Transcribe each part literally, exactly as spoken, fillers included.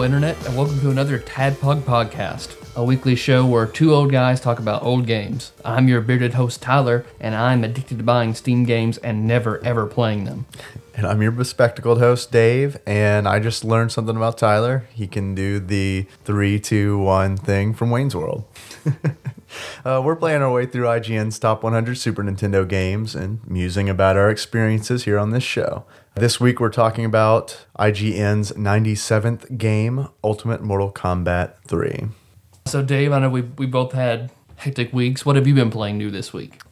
Internet, and welcome to another Tadpog podcast, a weekly show where two old guys talk about old games. I'm your bearded host, Tyler, and I'm addicted to buying Steam games and never, ever playing them. And I'm your bespectacled host, Dave, and I just learned something about Tyler. He can do the three, two, one thing from Wayne's World. uh, we're playing our way through I G N's Top one hundred Super Nintendo games and musing about our experiences here on this show. This week we're talking about I G N's ninety-seventh game, Ultimate Mortal Kombat three. So Dave, I know we we both had hectic weeks. What have you been playing new this week?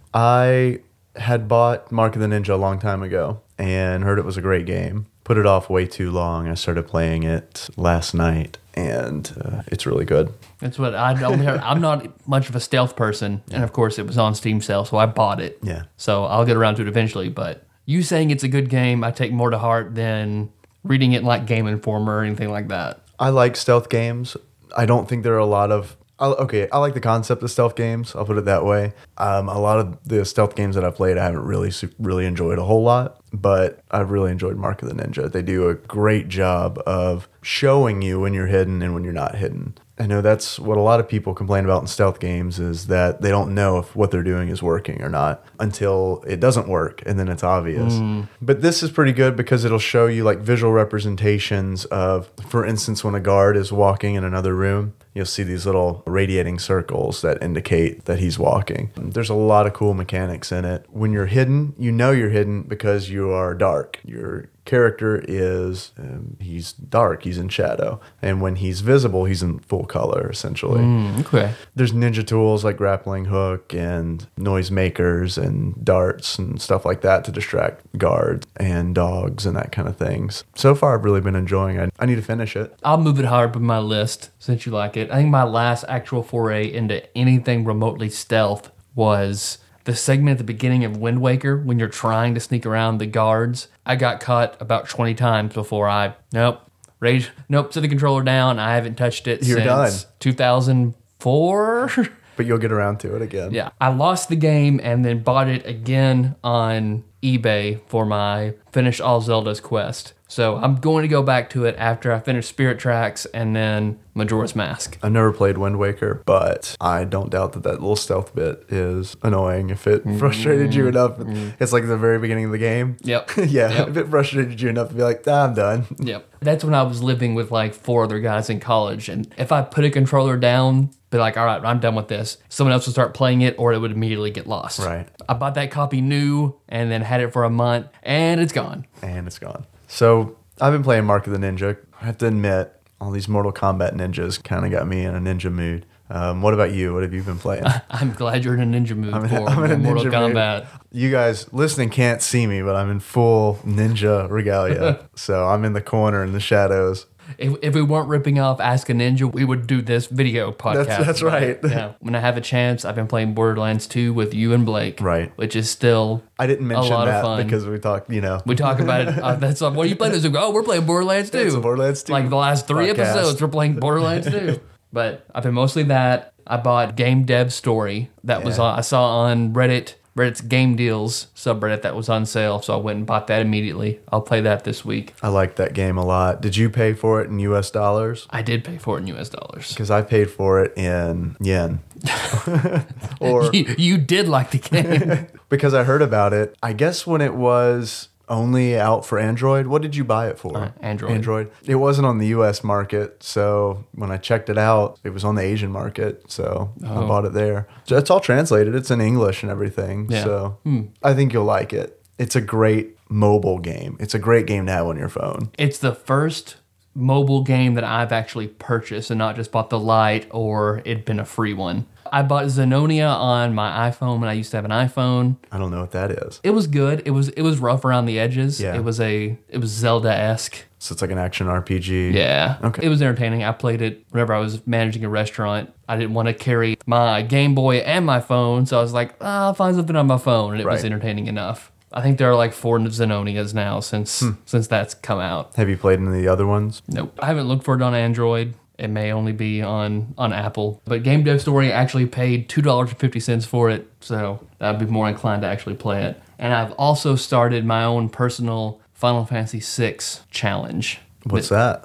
I had bought Mark of the Ninja a long time ago and heard it was a great game. Put it off way too long. I started playing it last night, and uh, it's really good. That's what I only heard. I'm not much of a stealth person, and of course it was on Steam sale, so I bought it. Yeah. So I'll get around to it eventually, but you saying it's a good game, I take more to heart than reading it like Game Informer or anything like that. I like stealth games. I don't think there are a lot of... I'll, okay, I like the concept of stealth games. I'll put it that way. Um, a lot of the stealth games that I've played, I haven't really really enjoyed a whole lot, but I've really enjoyed Mark of the Ninja. They do a great job of showing you when you're hidden and when you're not hidden. I know that's what a lot of people complain about in stealth games, is that they don't know if what they're doing is working or not until it doesn't work, and then it's obvious. Mm. But this is pretty good because it'll show you like visual representations of, for instance, when a guard is walking in another room, you'll see these little radiating circles that indicate that he's walking. There's a lot of cool mechanics in it. When you're hidden, you know you're hidden because you are dark. Your character is, um, he's dark, he's in shadow. And when he's visible, he's in full color, essentially. Mm, okay. There's ninja tools like grappling hook and noise makers and darts and stuff like that to distract guards and dogs and that kind of things. So far, I've really been enjoying it. I need to finish it. I'll move it higher up in my list since you like it. I think my last actual foray into anything remotely stealth was the segment at the beginning of Wind Waker when you're trying to sneak around the guards. I got caught about twenty times before I, nope, rage, nope, set the controller down. I haven't touched it You're since done. two thousand four. But you'll get around to it again. Yeah. I lost the game and then bought it again on eBay for my Finish All Zelda's quest. So I'm going to go back to it after I finish Spirit Tracks and then Majora's Mask. I've never played Wind Waker, but I don't doubt that that little stealth bit is annoying. If it frustrated you enough, mm-hmm. It's like the very beginning of the game. Yep. yeah, yep. If it frustrated you enough to be like, ah, I'm done. Yep. That's when I was living with like four other guys in college. And if I put a controller down, be like, all right, I'm done with this, someone else would start playing it or it would immediately get lost. Right. I bought that copy new and then had it for a month and it's gone. And it's gone. So I've been playing Mark of the Ninja. I have to admit, all these Mortal Kombat ninjas kind of got me in a ninja mood. Um, what about you? What have you been playing? I'm glad you're in a ninja mood I'm in, for I'm in a Mortal ninja Kombat. Mood. You guys listening can't see me, but I'm in full ninja regalia. So I'm in the corner in the shadows. If, if we weren't ripping off Ask a Ninja, we would do this video podcast. That's, that's right. Yeah. When I have a chance, I've been playing Borderlands two with you and Blake. Right. Which is still I didn't mention a lot that of fun. because we talked, you know. We talk about it. Uh, that's like, what are you playing this week? Oh, we're playing Borderlands two. It's a Borderlands two Like the last three podcast. episodes, we're playing Borderlands two. But I've been mostly that. I bought Game Dev Story. That Yeah. was on, I saw on Reddit. Reddit's Game Deals subreddit that was on sale, so I went and bought that immediately. I'll play that this week. I like that game a lot. Did you pay for it in U S dollars? I did pay for it in U S dollars. Because I paid for it in yen. or you, you did like the game. Because I heard about it. I guess when it was only out for Android. What did you buy it for? Uh, Android. Android. It wasn't on the U S market, so when I checked it out, it was on the Asian market, so oh. I bought it there. So it's all translated. It's in English and everything, yeah. so hmm. I think you'll like it. It's a great mobile game. It's a great game to have on your phone. It's the first mobile game that I've actually purchased and not just bought the Lite or it'd been a free one. I bought Xenonia on my iPhone when I used to have an iPhone. I don't know what that is. It was good. It was it was rough around the edges. Yeah. It was a it was Zelda-esque. So it's like an action R P G. Yeah. Okay. It was entertaining. I played it whenever I was managing a restaurant. I didn't want to carry my Game Boy and my phone, so I was like, oh, I'll find something on my phone, and it right. was entertaining enough. I think there are like four Xenonias now since hmm. since that's come out. Have you played any of the other ones? Nope. I haven't looked for it on Android. It may only be on, on Apple. But Game Dev Story actually paid two dollars and fifty cents for it, so I'd be more inclined to actually play it. And I've also started my own personal Final Fantasy six challenge. What's that?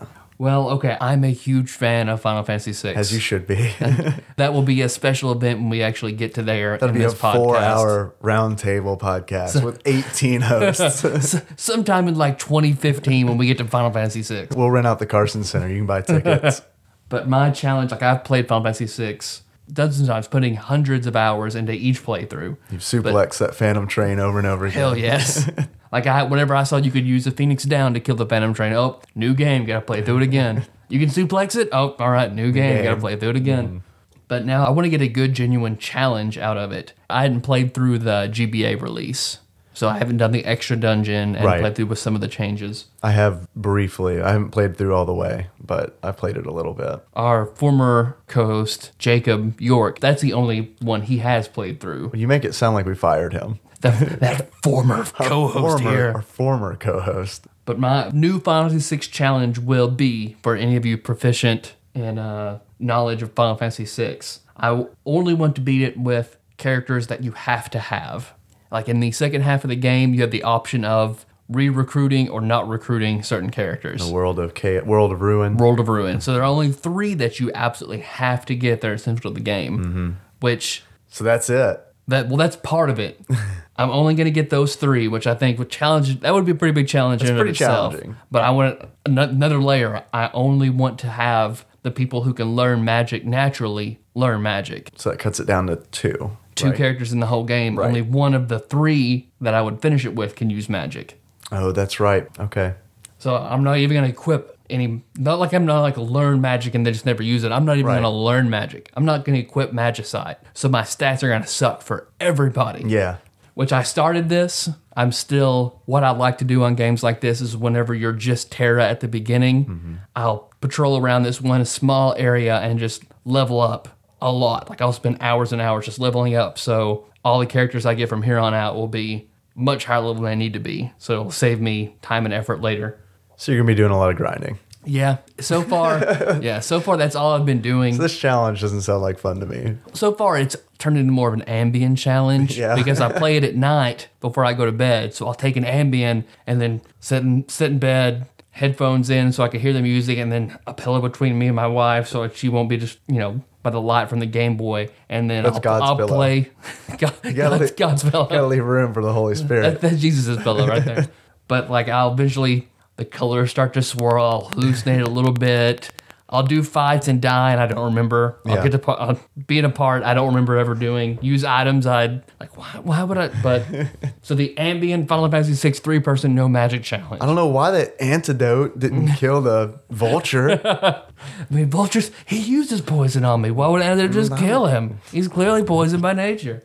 Well, okay, I'm a huge fan of Final Fantasy six. As you should be. That will be a special event when we actually get to there That'll in be this a podcast. four-hour roundtable podcast with eighteen hosts. S- sometime in like twenty fifteen when we get to Final Fantasy six. We'll rent out the Carson Center. You can buy tickets. But my challenge, like I've played Final Fantasy six dozens of times, putting hundreds of hours into each playthrough. You've suplexed that Phantom Train over and over again. Hell yes. Like I, whenever I saw you could use the Phoenix Down to kill the Phantom Train, oh, new game, gotta play through it again. You can suplex it? Oh, all right, new game, game. gotta play through it again. Mm. But now I want to get a good, genuine challenge out of it. I hadn't played through the G B A release, so I haven't done the extra dungeon and Right. played through with some of the changes. I have briefly. I haven't played through all the way, but I played it a little bit. Our former co-host, Jacob York, that's the only one he has played through. You make it sound like we fired him. That, that former co-host former, here. Our former co-host. But my new Final Fantasy six challenge will be, for any of you proficient in uh, knowledge of Final Fantasy six, I only want to beat it with characters that you have to have. Like in the second half of the game, you have the option of re-recruiting or not recruiting certain characters. The world of chaos, world of ruin. World of Ruin. So there are only three that you absolutely have to get that are essential to the game, mm-hmm. which... So that's it. That well, that's part of it. I'm only going to get those three, which I think would challenge. That would be a pretty big challenge That's in and of pretty itself. challenging. But I want an- another layer. I only want to have the people who can learn magic naturally learn magic. So that cuts it down to two. Two right? characters in the whole game. Right. Only one of the three that I would finish it with can use magic. Oh, that's right. Okay. So I'm not even going to equip any. Not like I'm not like learn magic and they just never use it. I'm not even Right. going to learn magic. I'm not going to equip Magicite. So my stats are going to suck for everybody. Yeah. Which I started this. I'm still, what I like to do on games like this is whenever you're just Terra at the beginning, mm-hmm. I'll patrol around this one small area and just level up a lot. Like I'll spend hours and hours just leveling up. So all the characters I get from here on out will be much higher level than they need to be. So it'll save me time and effort later. So you're going to be doing a lot of grinding. Yeah, so far, yeah, so far that's all I've been doing. So this challenge doesn't sound like fun to me. So far, it's turned into more of an Ambien challenge Yeah. because I play it at night before I go to bed. So I'll take an Ambien and then sit in, sit in bed, headphones in so I can hear the music, and then a pillow between me and my wife so she won't be just, you know, by the light from the Game Boy. And then That's I'll, God's I'll pillow. play. God, gotta God's, leave- God's pillow. Got to leave room for the Holy Spirit. That, that's Jesus' pillow right there. But like I'll eventually, the colors start to swirl, I'll hallucinate a little bit. I'll do fights and die, and I don't remember. I'll Yeah. get to par- I'll be in a part I don't remember ever doing. Use items I'd like. Why? Why would I? But so the Ambient Final Fantasy six three person no magic challenge. I don't know why that antidote didn't kill the vulture. I mean, vultures. He uses poison on me. Why would I just kill him? He's clearly poisoned by nature.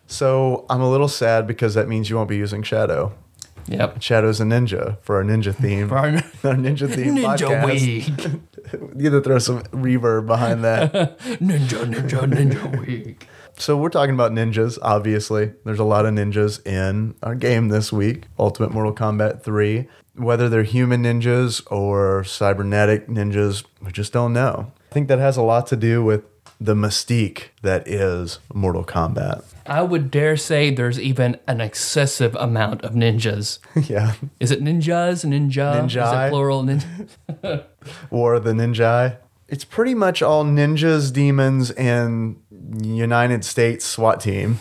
So I'm a little sad because that means you won't be using Shadow. Yep. Shadow's a ninja for our ninja theme. For our- Our ninja theme Ninja podcast. Week. You gotta throw some reverb behind that. Ninja, ninja, ninja week. So we're talking about ninjas, obviously. There's a lot of ninjas in our game this week, Ultimate Mortal Kombat three. Whether they're human ninjas or cybernetic ninjas, we just don't know. I think that has a lot to do with the mystique that is Mortal Kombat. I would dare say there's even an excessive amount of ninjas. Yeah. Is it ninjas? Ninja? Is Ninjai. it plural? Ninja? War of the Ninja. It's pretty much all ninjas, demons, and United States SWAT team.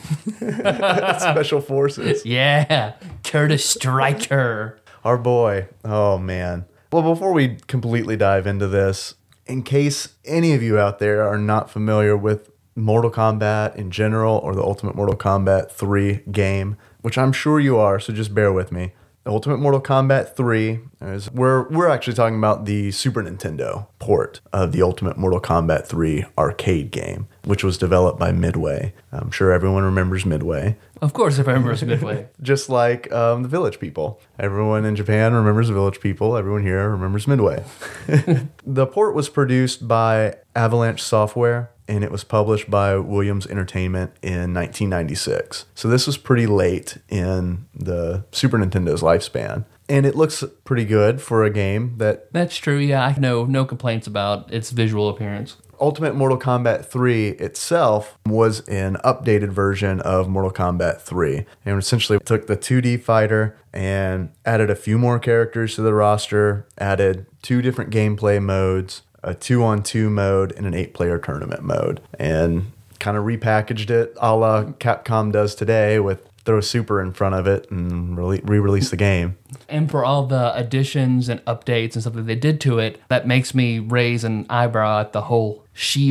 Special forces. Yeah. Curtis Stryker. Our boy. Oh, man. Well, before we completely dive into this, in case any of you out there are not familiar with Mortal Kombat in general or the Ultimate Mortal Kombat three game, which I'm sure you are, so just bear with me. The Ultimate Mortal Kombat three is we're we're actually talking about the Super Nintendo port of the Ultimate Mortal Kombat three arcade game, which was developed by Midway. I'm sure everyone remembers Midway. Of course, if I remember Midway. Just like um, the Village People. Everyone in Japan remembers the Village People. Everyone here remembers Midway. The port was produced by Avalanche Software, and it was published by Williams Entertainment in nineteen ninety-six. So this was pretty late in the Super Nintendo's lifespan. And it looks pretty good for a game that... That's true, yeah. I know no complaints about its visual appearance. Ultimate Mortal Kombat three itself was an updated version of Mortal Kombat three. And essentially took the two D fighter and added a few more characters to the roster, added two different gameplay modes, a two-on-two mode, and an eight-player tournament mode. And kind of repackaged it a la Capcom does today with throw Super in front of it and re- re-release the game. And for all the additions and updates and stuff that they did to it, that makes me raise an eyebrow at the whole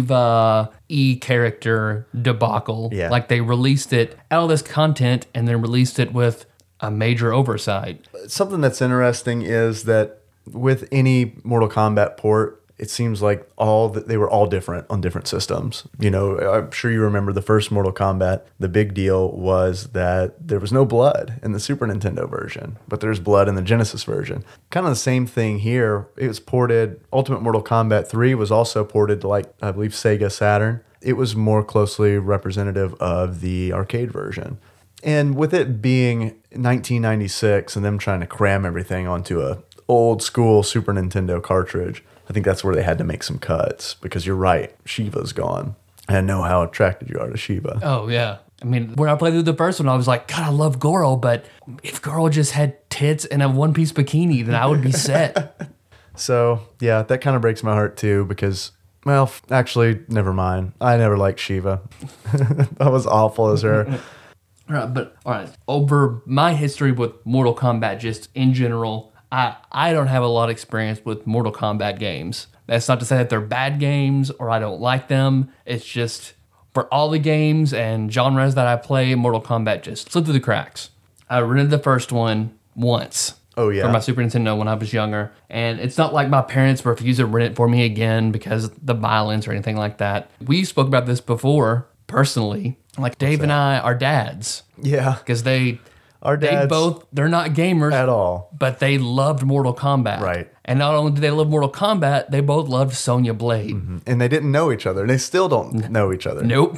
Shiva E character debacle. Yeah. Like they released it, all this content, and then released it with a major oversight. Something that's interesting is that with any Mortal Kombat port, it seems like all that they were all different on different systems. You know, I'm sure you remember the first Mortal Kombat. The big deal was that there was no blood in the Super Nintendo version, but there's blood in the Genesis version. Kind of the same thing here. It was ported. Ultimate Mortal Kombat three was also ported to, like, I believe, Sega Saturn. It was more closely representative of the arcade version. And with it being nineteen ninety-six and them trying to cram everything onto a old school Super Nintendo cartridge, I think that's where they had to make some cuts, because you're right, Shiva's gone. I know how attracted you are to Shiva. Oh, yeah. I mean, when I played through the first one, I was like, God, I love Goro, but if Goro just had tits and a one-piece bikini, then I would be set. So, yeah, that kind of breaks my heart too, because, well, actually, never mind. I never liked Shiva. That was awful as her. All right, but all right, over my history with Mortal Kombat, just in general, I, I don't have a lot of experience with Mortal Kombat games. That's not to say that they're bad games or I don't like them. It's just for all the games and genres that I play, Mortal Kombat just slipped through the cracks. I rented the first one once. Oh, yeah. For my Super Nintendo when I was younger. And it's not like my parents refused to rent it for me again because of the violence or anything like that. We spoke about this before, personally. Like Dave and I are dads. Yeah. Because they... Our They dads both, they're not gamers at all. but they loved Mortal Kombat. Right. And not only did they love Mortal Kombat, they both loved Sonya Blade. Mm-hmm. And they didn't know each other. They still don't know each other. Nope.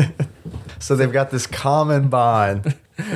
So they've got this common bond.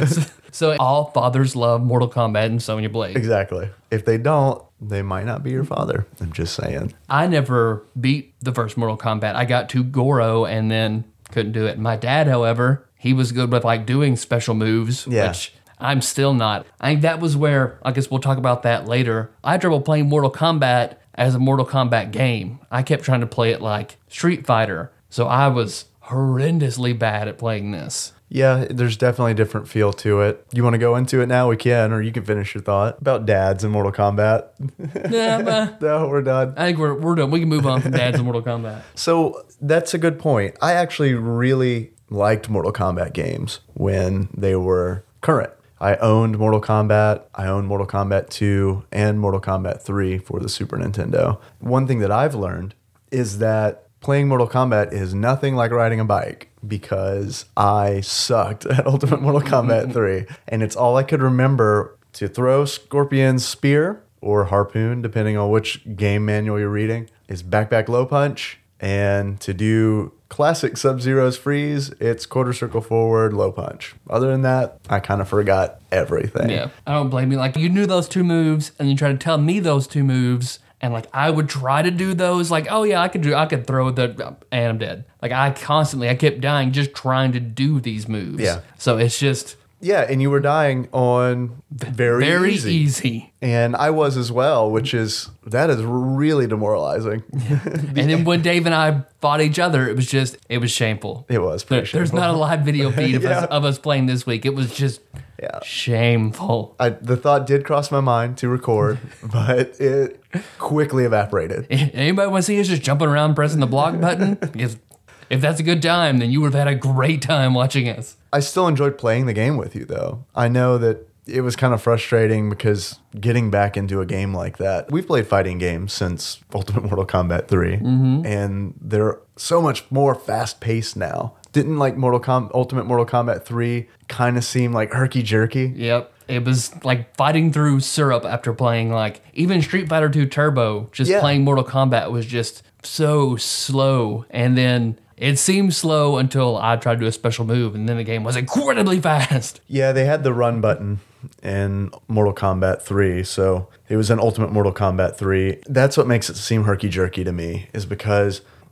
So all fathers love Mortal Kombat and Sonya Blade. Exactly. If they don't, they might not be your father. I'm just saying. I never beat the first Mortal Kombat. I got to Goro and then couldn't do it. My dad, however, he was good with like doing special moves, Yeah. which I'm still not. I think that was where, I guess we'll talk about that later. I had trouble playing Mortal Kombat as a Mortal Kombat game. I kept trying to play it like Street Fighter. So I was horrendously bad at playing this. Yeah, there's definitely a different feel to it. You want to go into it now? We can, or you can finish your thought about dads in Mortal Kombat. Yeah, but No, we're done. I think we're, we're done. We can move on from dads in Mortal Kombat. So that's a good point. I actually really liked Mortal Kombat games when they were current. I owned Mortal Kombat, I owned Mortal Kombat two, and Mortal Kombat three for the Super Nintendo. One thing that I've learned is that playing Mortal Kombat is nothing like riding a bike, because I sucked at Ultimate Mortal Kombat three. And it's all I could remember to throw Scorpion's spear or harpoon, depending on which game manual you're reading, is back back low punch. And to do classic Sub-Zero's freeze, it's quarter circle forward, low punch. Other than that, I kind of forgot everything. Yeah, I don't blame you. Like, you knew those two moves, and you tried to tell me those two moves, and like I would try to do those. Like, oh yeah, I could do, I could throw the, and I'm dead. Like I constantly, I kept dying just trying to do these moves. Yeah. So it's just Yeah, and you were dying on very, very easy. easy. And I was as well, which is, that is really demoralizing. And then when Dave and I fought each other, it was just, it was shameful. It was There- pretty There's shameful. not a live video feed of, Yeah. us, of us playing this week. It was just Yeah. shameful. I, the thought did cross my mind to record, but it quickly evaporated. Anybody want to see us just jumping around pressing the block button? Because if that's a good time, then you would have had a great time watching us. I still enjoyed playing the game with you, though. I know that it was kind of frustrating because getting back into a game like that, we've played fighting games since Ultimate Mortal Kombat three, Mm-hmm. and they're so much more fast-paced now. Didn't like Mortal Com- Ultimate Mortal Kombat three kind of seem like herky-jerky? Yep. It was like fighting through syrup after playing like even Street Fighter two Turbo, just Yeah. playing Mortal Kombat was just so slow. And then it seemed slow until I tried to do a special move, and then the game was incredibly fast. Yeah, they had the run button in Mortal Kombat three, so it was in Ultimate Mortal Kombat three. That's what makes it seem herky-jerky to me, is because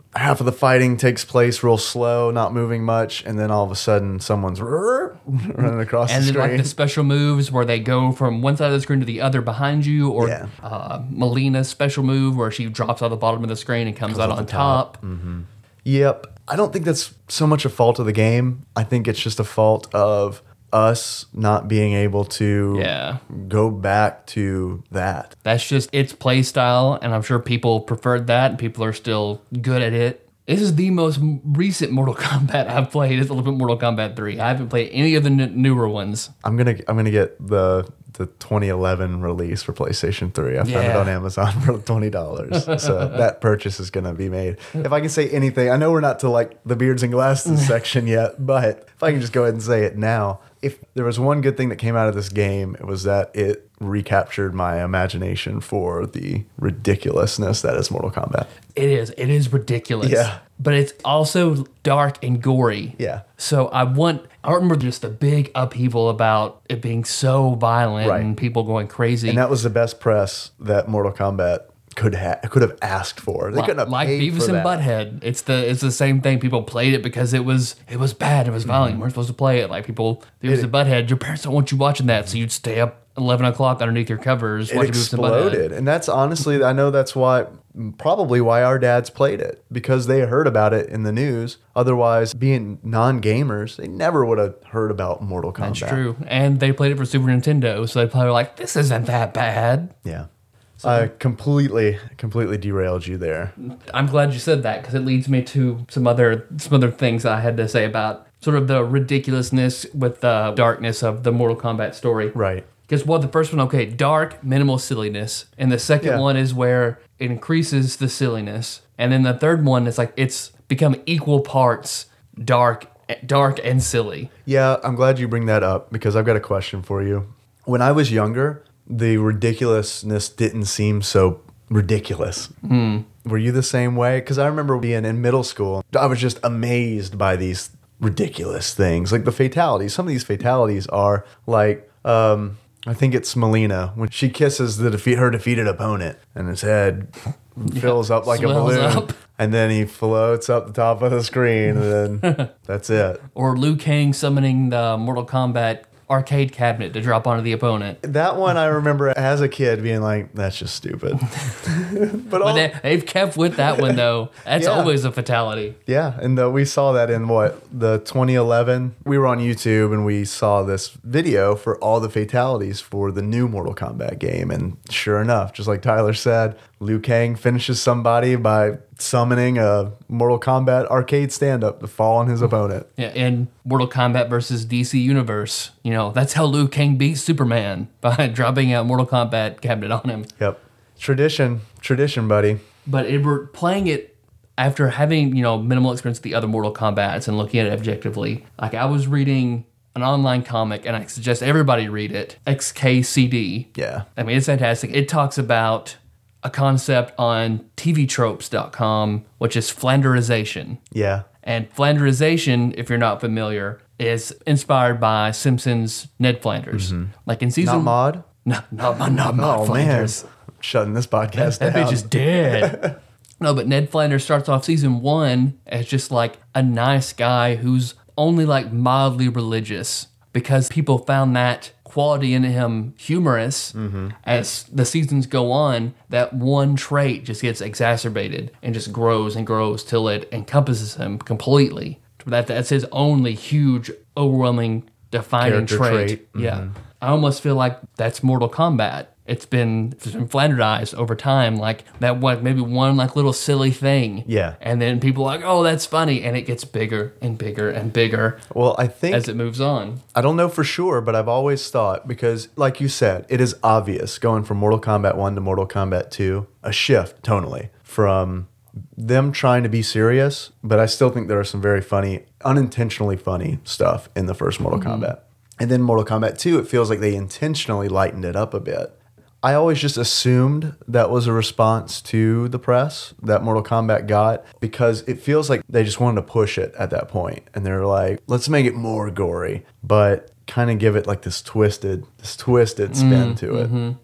half of the fighting takes place real slow, not moving much, and then all of a sudden someone's running across And the then screen. like the special moves where they go from one side of the screen to the other behind you, or Yeah. uh, Melina's special move where she drops out the bottom of the screen and comes, out off on the top. top. Mm-hmm. Yep. I don't think that's so much a fault of the game. I think it's just a fault of us not being able to Yeah. go back to that. That's just its play style, and I'm sure people preferred that, and people are still good at it. This is the most recent Mortal Kombat I've played. It's a little bit Mortal Kombat three. I haven't played any of the n- newer ones. I'm gonna I'm gonna get the the twenty eleven release for PlayStation three. I found it Yeah. on Amazon for twenty dollars. So that purchase is gonna be made. If I can say anything, I know we're not to like the beards and glasses section yet, but if I can just go ahead and say it now. If there was one good thing that came out of this game, it was that it recaptured my imagination for the ridiculousness that is Mortal Kombat. It is. It is ridiculous. Yeah. But it's also dark and gory. Yeah. So I want, I remember just the big upheaval about it being so violent Right. and people going crazy. And that was the best press that Mortal Kombat could have could have asked for. They like, couldn't have like paid Beavis for and that. Butthead. It's the it's the same thing. People played it because it was it was bad. It was violent. Mm-hmm. You weren't supposed to play it. Like people, Beavis and Butthead. Your parents don't want you watching that, so you'd stay up eleven o'clock underneath your covers It watching Beavis and Butthead. exploded, and that's honestly, I know that's why, probably why our dads played it, because they heard about it in the news. Otherwise, being non-gamers, they never would have heard about Mortal Kombat. That's true. And they played it for Super Nintendo, so they probably were like, "This isn't that bad." Yeah, I completely, completely derailed you there. I'm glad you said that because it leads me to some other some other things I had to say about sort of the ridiculousness with the darkness of the Mortal Kombat story. Right. Because well, the first one, okay, dark, minimal silliness, and the second Yeah. one is where it increases the silliness, and then the third one is like it's become equal parts dark, dark and silly. Yeah, I'm glad you bring that up because I've got a question for you. When I was younger, the ridiculousness didn't seem so ridiculous. Hmm. Were you the same way? Because I remember being in middle school, I was just amazed by these ridiculous things, like the fatalities. Some of these fatalities are like, um, I think it's Melina when she kisses the defeat her defeated opponent, and his head fills up like a swells balloon, up. and then he floats up the top of the screen, and then that's it. Or Liu Kang summoning the Mortal Kombat arcade cabinet to drop onto the opponent. That one I remember as a kid being like, that's just stupid. but all, But they, they've kept with that one though. That's Yeah. always a fatality. yeah, and the, we saw that in what, the twenty eleven? We were on YouTube and we saw this video for all the fatalities for the new Mortal Kombat game. And sure enough, just like Tyler said, Liu Kang finishes somebody by summoning a Mortal Kombat arcade stand-up to fall on his opponent. Yeah, in Mortal Kombat versus D C Universe, you know, that's how Liu Kang beat Superman by dropping a Mortal Kombat cabinet on him. Yep. Tradition. Tradition, buddy. But it, we're playing it after having, you know, minimal experience with the other Mortal Kombats and looking at it objectively. Like I was reading an online comic, and I suggest everybody read it, X K C D. Yeah. I mean, it's fantastic. It talks about a concept on T V tropes dot com, which is Flanderization. Yeah. And Flanderization, if you're not familiar, is inspired by Simpsons Ned Flanders. Like in season... Not Mod? No, not, not, not Mod Oh, Flanders. man. Shutting this podcast That down. bitch is dead. No, but Ned Flanders starts off season one as just like a nice guy who's only like mildly religious because people found that quality in him humorous. As the seasons go on, that one trait just gets exacerbated and just grows and grows till it encompasses him completely. That That's his only huge, overwhelming, defining Character trait. trait. Yeah. I almost feel like that's Mortal Kombat. It's been, it's been flanderized over time, like that one, maybe one like little silly thing. Yeah. And then people are like, oh, that's funny. And it gets bigger and bigger and bigger Well, I think as it moves on. I don't know for sure, but I've always thought, because like you said, it is obvious going from Mortal Kombat one to Mortal Kombat two, a shift tonally from them trying to be serious, but I still think there are some very funny, unintentionally funny stuff in the first Mortal Kombat. And then Mortal Kombat two, it feels like they intentionally lightened it up a bit. I always just assumed that was a response to the press that Mortal Kombat got, because it feels like they just wanted to push it at that point. And they're like, let's make it more gory, but kind of give it like this twisted, this twisted spin to it.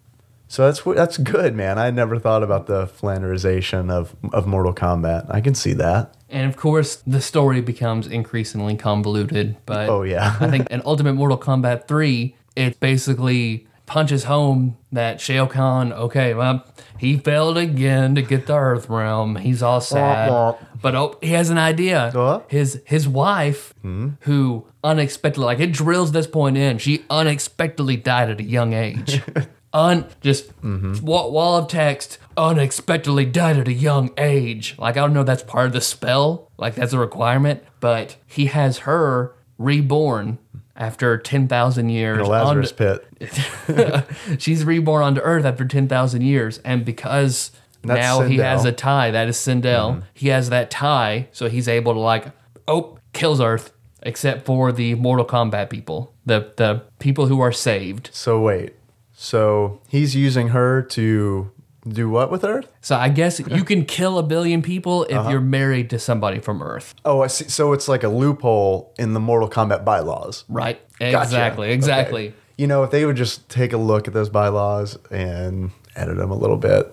So that's wh- that's good, man. I never thought about the flanderization of of Mortal Kombat. I can see that. And of course, the story becomes increasingly convoluted. But Oh, yeah. I think in Ultimate Mortal Kombat three, it basically punches home that Shao Kahn, okay, well, he failed again to get the Earth Realm. He's all sad. But oh, he has an idea. Uh? His his wife, who unexpectedly, like it drills this point in, she unexpectedly died at a young age. Un just wall, wall of text, unexpectedly died at a young age. Like, I don't know if that's part of the spell, like that's a requirement, but he has her reborn after ten thousand years. The Lazarus onto- pit. She's reborn onto Earth after ten thousand years, and because That's now he Sindel. has a tie, that is Sindel, he has that tie, so he's able to, like, oh, kills Earth, except for the Mortal Kombat people, the the people who are saved. So wait. So he's using her to do what with Earth? So I guess you can kill a billion people if Uh-huh. you're married to somebody from Earth, Oh, I see. So it's like a loophole in the Mortal Kombat bylaws. right? Gotcha. Exactly, exactly. Okay. You know, if they would just take a look at those bylaws and edit them a little bit.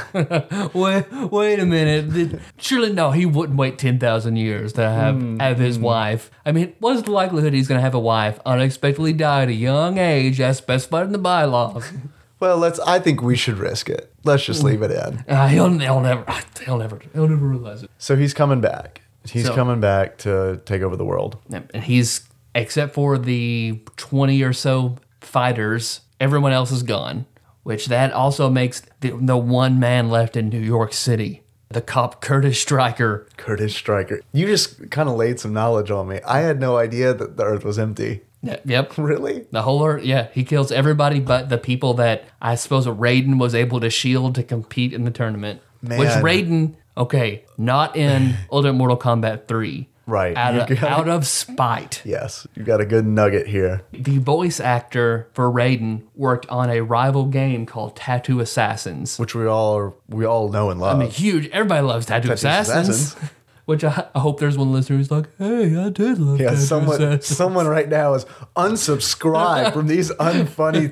Wait, wait a minute. Did- Surely no, he wouldn't wait ten thousand years to have, Hmm. have his wife. I mean, what's the likelihood he's going to have a wife unexpectedly die at a young age as specified in the bylaws? Well, let's. I think we should risk it. Let's just leave it in. Uh, he'll, he'll never, he'll never, he'll never realize it. So he's coming back. He's So- coming back to take over the world. Yep, and he's, except for the twenty or so fighters, everyone else is gone, which that also makes the, the one man left in New York City, the cop Curtis Stryker. Curtis Stryker. You just kind of laid some knowledge on me. I had no idea that the Earth was empty. Yep, yep. Really? The whole Earth, yeah, he kills everybody but the people that I suppose Raiden was able to shield to compete in the tournament. Man. Which Raiden, okay, not in Ultimate Mortal Kombat three. Right. Out You of, got- out of spite. Yes. You got a good nugget here. The voice actor for Raiden worked on a rival game called Tattoo Assassins. Which we all are, we all know and love. I mean, huge. Everybody loves Tattoo, Assassins. Assassins. Which I, I hope there's one listener who's like, hey, I did love yeah, Tattoo someone Assassins. someone right now is unsubscribed from these unfunny.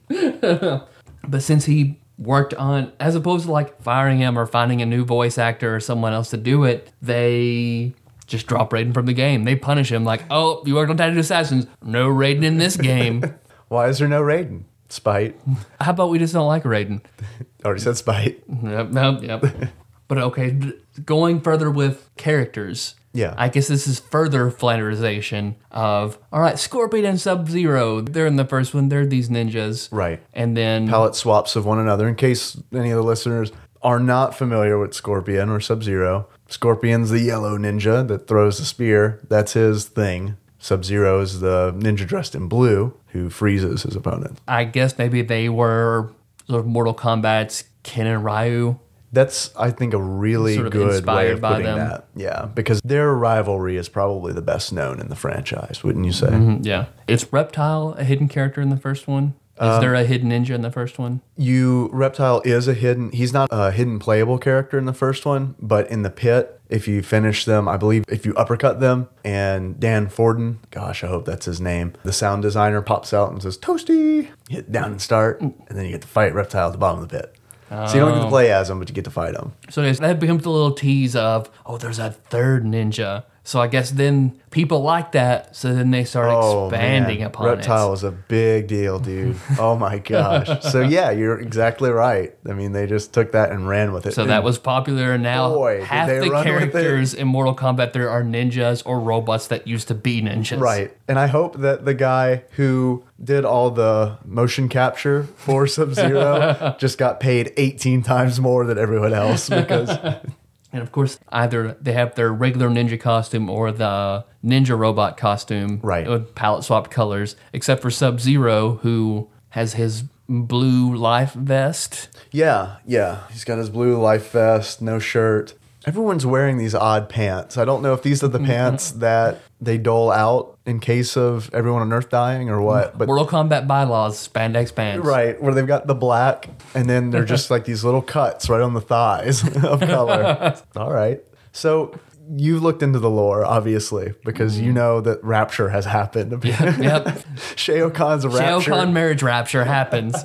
But since he worked on, as opposed to like firing him or finding a new voice actor or someone else to do it, they just drop Raiden from the game. They punish him like, oh, you worked on Tattoo Assassins, no Raiden in this game. Why is there no Raiden? Spite. How about we just don't like Raiden? Already said spite. Yep, yep, yep. But okay, d- going further with characters. Yeah. I guess this is further flanderization of, all right, Scorpion and Sub-Zero, they're in the first one, they're these ninjas. Right. And then, Palette swaps of one another. In case any of the listeners are not familiar with Scorpion or Sub-Zero, Scorpion's the yellow ninja that throws the spear. That's his thing. Sub-Zero is the ninja dressed in blue who freezes his opponent. I guess maybe they were sort of Mortal Kombat's Ken and Ryu. That's, I think, a really Sort of good way inspired of by putting them. that. Yeah, because their rivalry is probably the best known in the franchise, wouldn't you say? Mm, yeah. Is Reptile a hidden character in the first one? Is Um, there a hidden ninja in the first one? You Reptile is a hidden. He's not a hidden playable character in the first one, but in the pit, if you finish them, I believe if you uppercut them, and Dan Forden, gosh, I hope that's his name, the sound designer pops out and says "Toasty," you hit down and start, and then you get to fight Reptile at the bottom of the pit. So you don't get to play as him, but you get to fight him. So yes, that becomes a little tease of, oh, there's a third ninja. So I guess then people like that, so then they start expanding Oh, man. upon Reptile it. was a big deal, dude. Oh my gosh. So yeah, you're exactly right. I mean, they just took that and ran with it. So that was popular, and now Boy, did half they the run with it. characters in Mortal Kombat there are ninjas or robots that used to be ninjas. Right. And I hope that the guy who did all the motion capture for Sub-Zero just got paid eighteen times more than everyone else because And of course, either they have their regular ninja costume or the ninja robot costume, Right. with palette swapped colors, except for Sub-Zero, who has his blue life vest. yeah, yeah, he's got his blue life vest, no shirt. Everyone's wearing these odd pants. I don't know if these are the pants that they dole out in case of everyone on Earth dying or what, but Mortal Kombat bylaws, spandex pants. right, where they've got the black and then they're just like these little cuts right on the thighs of color. All right. So you looked into the lore, obviously, because you know that rapture has happened. Yep. Shao Kahn's Shao rapture. Kahn marriage rapture happens.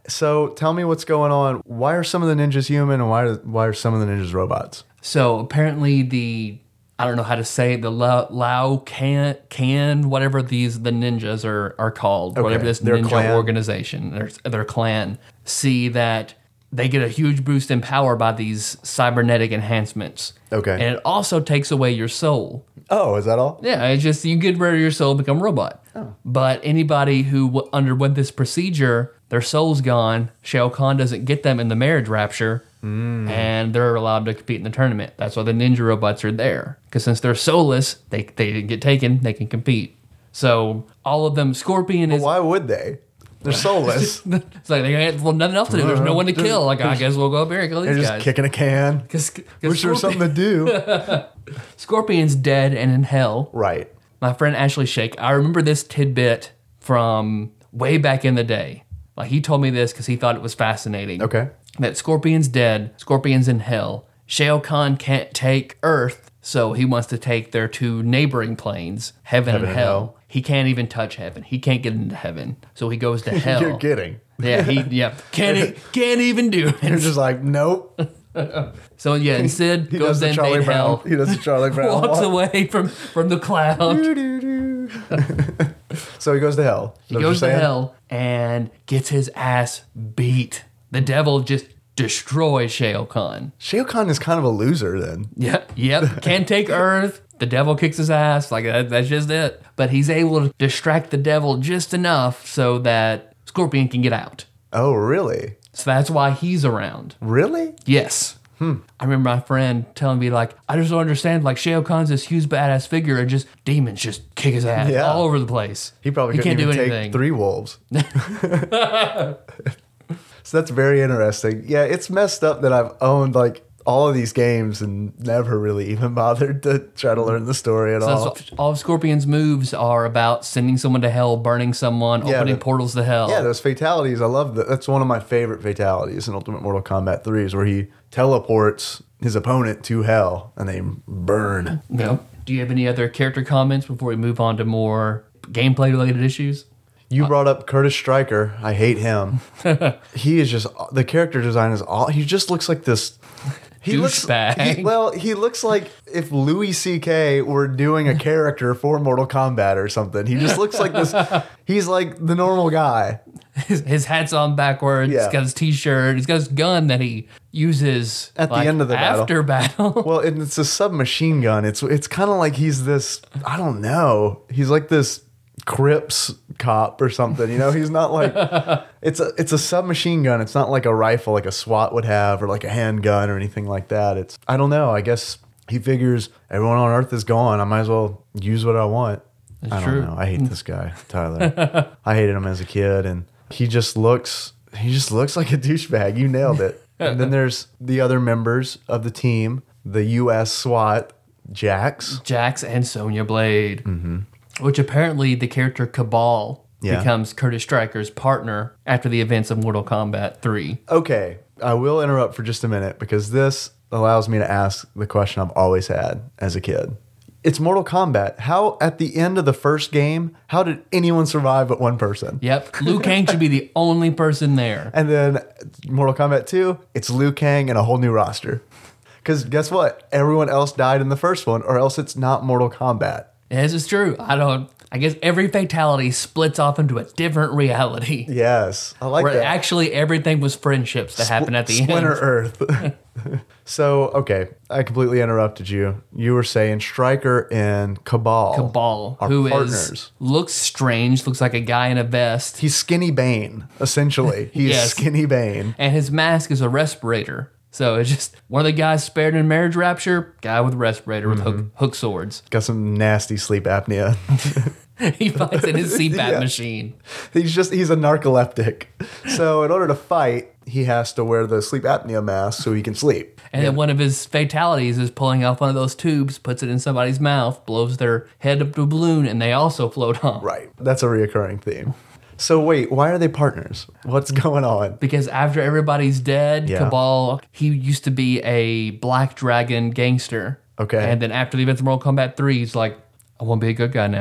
So tell me what's going on. Why are some of the ninjas human and why are, why are some of the ninjas robots? So apparently the, I don't know how to say it, the Lao, Lao can, can, whatever these, the ninjas are, are called, Okay. whatever this Their ninja clan. organization, their, their clan, see that they get a huge boost in power by these cybernetic enhancements. Okay. And it also takes away your soul. Oh, is that all? Yeah, it's just you get rid of your soul, become a robot. Oh. But anybody who w- underwent this procedure, their soul's gone. Shao Kahn doesn't get them in the marriage rapture, Mm. and they're allowed to compete in the tournament. That's why the ninja robots are there. Because since they're soulless, they they didn't get taken, they can compete. So all of them, Scorpion is. Why would they? They're soulless. It's like they got well, nothing else to do. There's no one to kill. Like I guess we'll go up here and kill They're these just guys. kicking a can. Cause, Wish there was something to do. Scorpion's dead and in hell. Right. My friend Ashley Shake, I remember this tidbit from way back in the day. Like he told me this because he thought it was fascinating. Okay. That Scorpion's dead, Scorpion's in hell. Shao Kahn can't take Earth, so he wants to take their two neighboring planes, heaven, Heaven and and hell. hell. He can't even touch heaven. He can't get into heaven, so he goes to hell. You're kidding. Yeah, he yeah can't e- can't even do You're it. just like, nope. So yeah, and Sid He goes does the to Charlie invade Brown. hell, He does the Charlie Brown. walks walk. away from from the cloud. Doo-doo-doo. So he goes to hell. He goes to hell and gets his ass beat. The devil just destroys Shao Kahn. Shao Kahn is kind of a loser then. Yep, yep. Can't take Earth. The devil kicks his ass. Like that, that's just it. But he's able to distract the devil just enough so that Scorpion can get out. Oh, really? So that's why he's around. Really? Yes. I remember my friend telling me, like, I just don't understand. Like, Shao Kahn's this huge badass figure and just demons just kick his ass Yeah. all over the place. He probably he couldn't can't even do take anything. three wolves. So that's very interesting. Yeah, it's messed up that I've owned like all of these games and never really even bothered to try to learn the story at So all. that's- all of Scorpion's moves are about sending someone to hell, burning someone, Yeah, opening the- portals to hell. Yeah, those fatalities. I love that. That's one of my favorite fatalities in Ultimate Mortal Kombat three is where he teleports his opponent to hell and they burn. Yep. Do you have any other character comments before we move on to more gameplay related issues? You brought up Curtis Stryker. I hate him. He is just the character design is all. He just looks like this. He looks Douchebag. he- well. He looks like if Louis C K were doing a character for Mortal Kombat or something. He just looks like this. He's like the normal guy. His, his hat's on backwards. Yeah. He's got his t-shirt. He's got his gun that he uses At the like, end of the battle. after battle. Well, and it's a submachine gun. It's it's kind of like he's this. I don't know. He's like this Crips cop or something. You know, he's not like it's a it's a submachine gun. It's not like a rifle like a SWAT would have or like a handgun or anything like that. It's I don't know. I guess he figures everyone on Earth is gone. I might as well use what I want. That's I don't true. know. I hate this guy, Tyler. I hated him as a kid, and he just looks he just looks like a douchebag. You nailed it. And then there's the other members of the team, the U S SWAT, Jax. Jax and Sonya Blade. Mm-hmm. Which apparently the character Cabal Yeah. becomes Curtis Stryker's partner after the events of Mortal Kombat three. Okay, I will interrupt for just a minute because this allows me to ask the question I've always had as a kid. It's Mortal Kombat. How, at the end of the first game, how did anyone survive but one person? Yep. Liu Kang should be the only person there. And then Mortal Kombat two, it's Liu Kang and a whole new roster. Because guess what? Everyone else died in the first one, or else it's not Mortal Kombat. This is true. I don't. I guess every fatality splits off into a different reality. Yes, I like Where that. actually everything was friendships that happened at the Splinter end. Earth. So, okay, I completely interrupted you. You were saying Stryker and Cabal. Cabal, are who is partners. looks strange, looks like a guy in a vest, He's Skinny Bane, essentially. He's Yes. Skinny Bane. and his mask is a respirator. So it's just one of the guys spared in marriage rapture, guy with a respirator with Mm-hmm. hook, hook swords. Got some nasty sleep apnea. He fights in his C PAP Yeah. machine. He's just, he's a narcoleptic. So, in order to fight, he has to wear the sleep apnea mask so he can sleep. And then one of his fatalities is pulling off one of those tubes, puts it in somebody's mouth, blows their head up to a balloon, and they also float off. Right. That's a reoccurring theme. So, wait, why are they partners? What's going on? Because after everybody's dead, Yeah. Cabal, he used to be a Black Dragon gangster. Okay. And then after the events of Mortal Kombat three, he's like, I want to be a good guy now.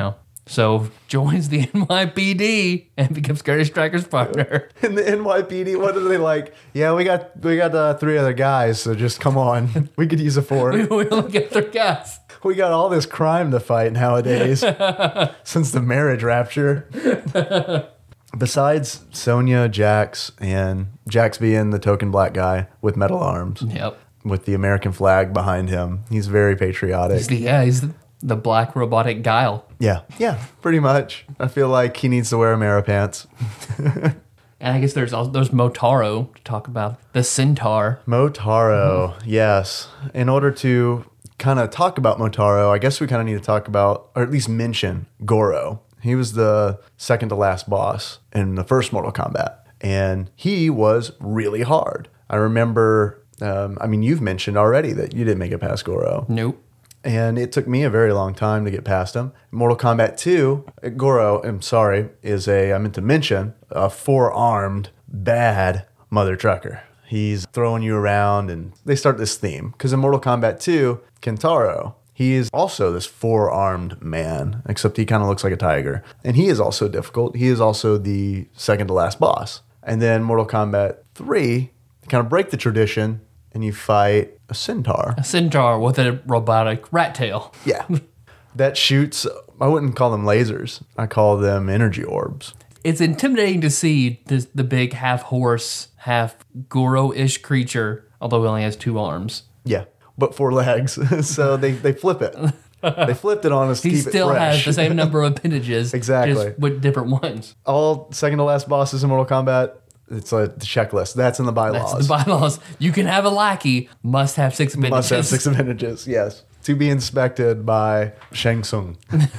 So joins the N Y P D and becomes Curtis Stryker's partner. And the N Y P D, what are they like? Yeah, we got we got uh, three other guys, so just come on. We could use a fourth. We only got three guys. We got all this crime to fight nowadays since the marriage rapture. Besides Sonya, Jax, and Jax being the token black guy with metal arms. Yep. With the American flag behind him. He's very patriotic. He's the, yeah, he's the, the black robotic Guile. Yeah, yeah, pretty much. I feel like he needs to wear Amara pants. And I guess there's also there's Motaro to talk about. The Centaur. Motaro, mm-hmm. Yes. In order to kind of talk about Motaro, I guess we kind of need to talk about, or at least mention, Goro. He was the second to last boss in the first Mortal Kombat. And he was really hard. I remember, um, I mean, you've mentioned already that you didn't make it past Goro. Nope. And it took me a very long time to get past him. Mortal Kombat two, Goro, I'm sorry, is a, I meant to mention, a four-armed, bad mother trucker. He's throwing you around, and they start this theme. Because in Mortal Kombat two, Kentaro, he is also this four-armed man, except he kind of looks like a tiger. And he is also difficult. He is also the second to last boss. And then Mortal Kombat three, kind of break the tradition, and you fight a centaur. A centaur with a robotic rat tail. Yeah. That shoots, I wouldn't call them lasers. I call them energy orbs. It's intimidating to see this, the big half horse, half Goro-ish creature, although he only has two arms. Yeah, but four legs. So they, they flip it. They flipped it on us to he keep it fresh. He still has the same number of appendages. Exactly. Just with different ones. All second to last bosses in Mortal Kombat, it's a checklist. That's in the bylaws. That's the bylaws. You can have a lackey, must have six appendages. Must have six appendages, yes. To be inspected by Shang Tsung.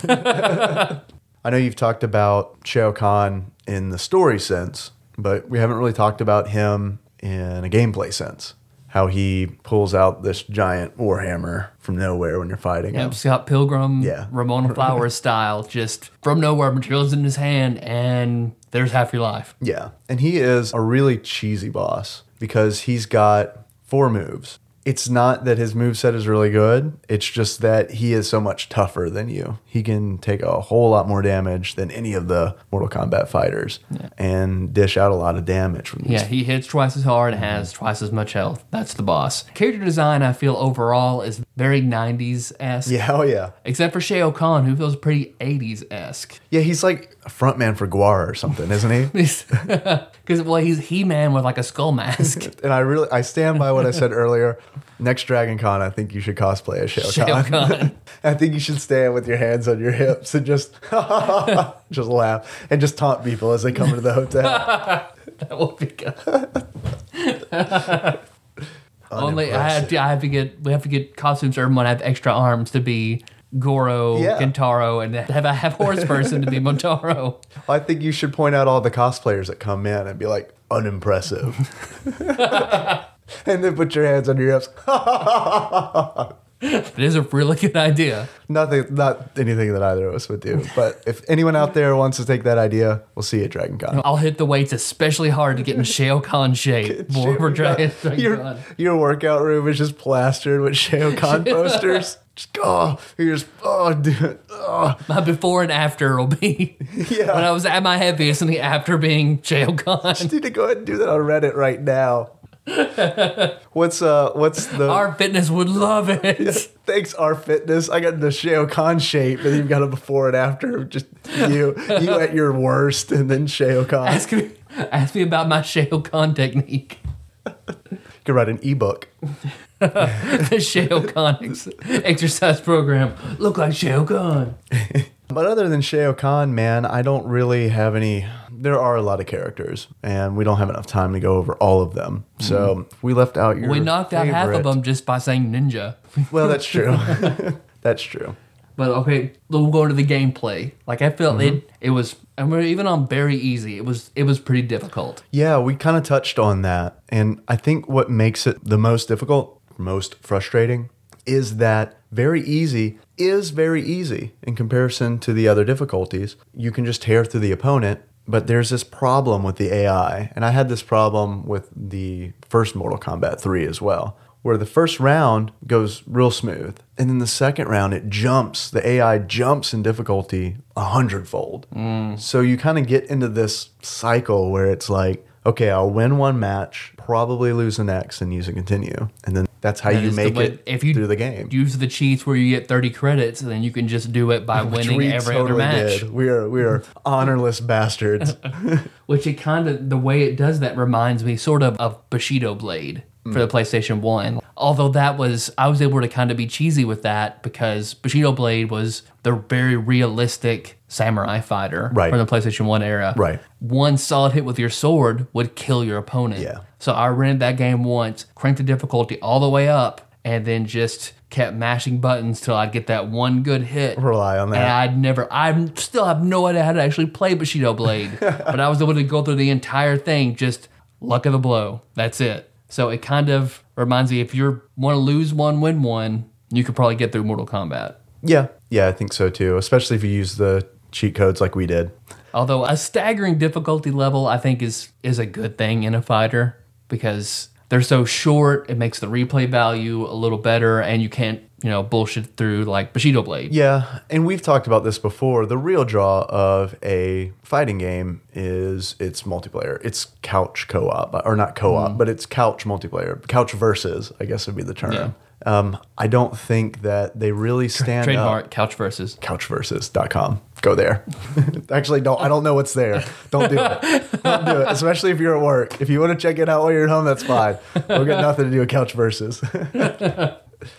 I know you've talked about Shao Kahn in the story sense, but we haven't really talked about him in a gameplay sense. How he pulls out this giant warhammer from nowhere when you're fighting yeah, him. Scott Pilgrim, yeah. Ramona Flowers style, just from nowhere, materials in his hand, and there's half your life. Yeah, and he is a really cheesy boss because he's got four moves. It's not that his moveset is really good. It's just that he is so much tougher than you. He can take a whole lot more damage than any of the Mortal Kombat fighters yeah. and dish out a lot of damage. From yeah, he hits twice as hard and has twice as much health. That's the boss. Character design, I feel, overall is very nineties-esque. Yeah, oh yeah. Except for Shao Kahn, who feels pretty eighties-esque. Yeah, he's like a frontman for Gwar or something, isn't he? Because, well, he's He-Man with like a skull mask. And I really, I stand by what I said earlier. Next Dragon Con, I think you should cosplay as Shao, Shao Kahn. Kahn. I think you should stand with your hands on your hips and just just laugh and just taunt people as they come into the hotel. That will be good. Only I have to. I have to get. We have to get costumes. So everyone have extra arms to be Goro, yeah. Kentaro, and have a half horse person to be Motaro. I think you should point out all the cosplayers that come in and be like unimpressive. And then put your hands on your hips. It is a really good idea. Nothing, not anything that either of us would do. But if anyone out there wants to take that idea, we'll see you at Dragon Con. I'll hit the weights especially hard to get in Shao Kahn shape. More for Dragon, Dragon your, Con. Your workout room is just plastered with Shao Kahn posters. Just, oh, you're just, oh, dude. Oh. My before and after will be yeah. when I was at my heaviest and the after being Shao Kahn. You need to go ahead and do that on Reddit right now. What's uh what's the Our Fitness would love it. Yeah, thanks, Our Fitness. I got the Shao Kahn shape, and you've got a before and after of just you you at your worst, and then Shao Kahn. Ask me, ask me about my Shao Kahn technique. You could write an ebook. The Shao Kahn ex- exercise program. Look like Shao Kahn. But other than Shao Kahn, man, I don't really have any. There are a lot of characters, and we don't have enough time to go over all of them. So mm. we left out your. We knocked favorite. out half of them just by saying ninja. Well, that's true. That's true. But okay, we'll go into the gameplay. Like I felt mm-hmm. it. It was. I mean, even on very easy, it was. It was pretty difficult. Yeah, we kind of touched on that, and I think what makes it the most difficult, most frustrating, is that very easy is very easy in comparison to the other difficulties. You can just tear through the opponent. But there's this problem with the A I, and I had this problem with the first Mortal Kombat three as well, where the first round goes real smooth. And then the second round, it jumps. The A I jumps in difficulty a hundredfold. Mm. So you kind of get into this cycle where it's like, okay, I'll win one match, probably lose the next, and use a continue. And then that's how that you make it if you through the game. Use the cheats where you get thirty credits, and then you can just do it by Which winning every totally other match. Did. We are we are honorless bastards. Which it kind of, the way it does that reminds me sort of of Bushido Blade for the PlayStation one. Although that was, I was able to kind of be cheesy with that because Bushido Blade was the very realistic samurai fighter right. from the PlayStation one era. Right. One solid hit with your sword would kill your opponent. Yeah. So I rented that game once, cranked the difficulty all the way up, and then just kept mashing buttons till I'd get that one good hit. Rely on that. And I'd never, I still have no idea how to actually play Bushido Blade. But I was able to go through the entire thing, just luck of the blow. That's it. So it kind of reminds me, if you want to lose one, win one, you could probably get through Mortal Kombat. Yeah. Yeah, I think so too. Especially if you use the cheat codes like we did. Although a staggering difficulty level, I think, is is a good thing in a fighter because they're so short. It makes the replay value a little better, and you can't, you know, bullshit through like Bushido Blade. Yeah, and we've talked about this before. The real draw of a fighting game is it's multiplayer. It's couch co-op, or not co-op, mm. but it's couch multiplayer. Couch versus, I guess would be the term. Yeah. Um, I don't think that they really stand Trademark, up. Couch Versus. couch versus dot com. Go there. Actually, don't. I don't know what's there. Don't do it. Don't do it. Especially if you're at work. If you want to check it out while you're at home, that's fine. We'll get nothing to do with Couch Versus. uh,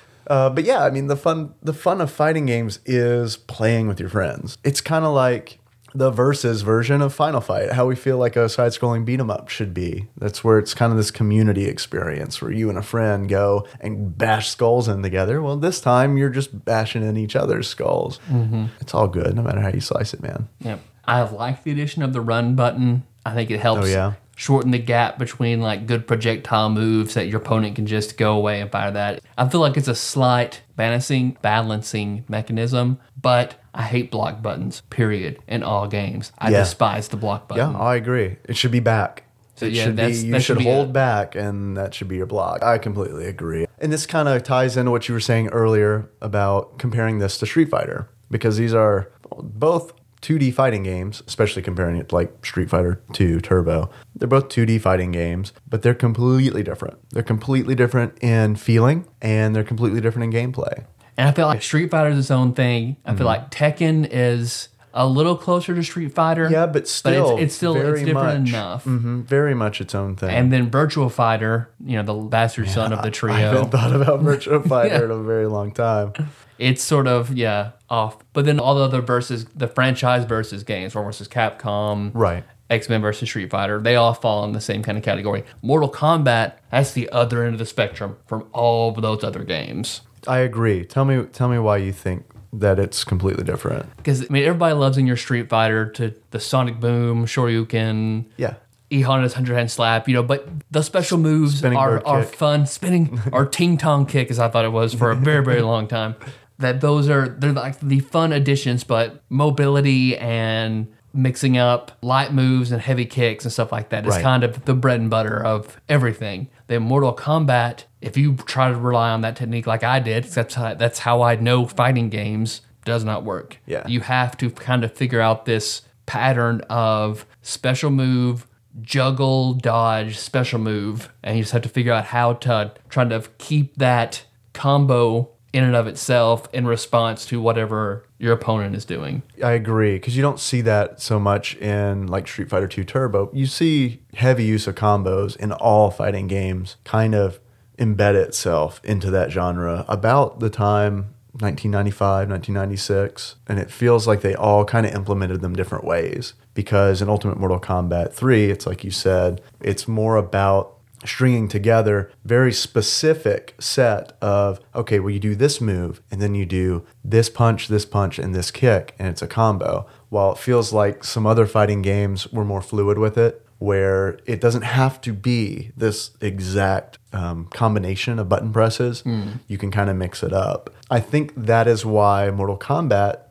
but yeah, I mean, the fun, the fun of fighting games is playing with your friends. It's kind of like the Versus version of Final Fight, how we feel like a side-scrolling beat-em-up should be. That's where it's kind of this community experience where you and a friend go and bash skulls in together. Well, this time you're just bashing in each other's skulls. Mm-hmm. It's all good, no matter how you slice it, man. Yeah, I like the addition of the run button. I think it helps oh, yeah? shorten the gap between like good projectile moves that your opponent can just go away and fire that. I feel like it's a slight balancing balancing mechanism, but I hate block buttons, period, in all games. I yeah. despise the block button. Yeah, I agree. It should be back. So it yeah, should that's, be, you that should, should hold a, back, and that should be your block. I completely agree. And this kind of ties into what you were saying earlier about comparing this to Street Fighter, because these are both two D fighting games, especially comparing it to like Street Fighter two Turbo. They're both two D fighting games, but they're completely different. They're completely different in feeling, and they're completely different in gameplay. And I feel like Street Fighter is its own thing. I mm-hmm. feel like Tekken is a little closer to Street Fighter. Yeah, but still, but it's, it's still very it's different much, enough. Mm-hmm, very much its own thing. And then Virtua Fighter, you know, the bastard yeah, son of the trio. I haven't thought about Virtua Fighter yeah. in a very long time. It's sort of, yeah, off. But then all the other versus, the franchise versus games, Marvel versus Capcom, right. X-Men versus Street Fighter, they all fall in the same kind of category. Mortal Kombat, that's the other end of the spectrum from all of those other games. I agree. Tell me, tell me why you think that it's completely different. Because, I mean, everybody loves in your Street Fighter to the Sonic Boom, Shoryuken, yeah, E-Honda's hundred hand slap, you know, but the special moves Spinning are, are fun. Spinning, or Ting Tong kick, as I thought it was for a very, very long time. That those are, they're like the fun additions, but mobility and mixing up light moves and heavy kicks and stuff like that is right. kind of the bread and butter of everything. The Mortal Kombat, if you try to rely on that technique like I did, that's how, that's how I know fighting games, does not work. Yeah. You have to kind of figure out this pattern of special move, juggle, dodge, special move, and you just have to figure out how to try to keep that combo in and of itself in response to whatever your opponent is doing. I agree, because you don't see that so much in like Street Fighter two Turbo. You see heavy use of combos in all fighting games kind of embed itself into that genre about the time nineteen ninety-five, nineteen ninety-six, and it feels like they all kind of implemented them different ways, because in Ultimate Mortal Kombat three, it's like you said, it's more about stringing together very specific set of, okay, well, you do this move, and then you do this punch, this punch, and this kick, and it's a combo. While it feels like some other fighting games were more fluid with it, where it doesn't have to be this exact um, combination of button presses. Mm. You can kind of mix it up. I think that is why Mortal Kombat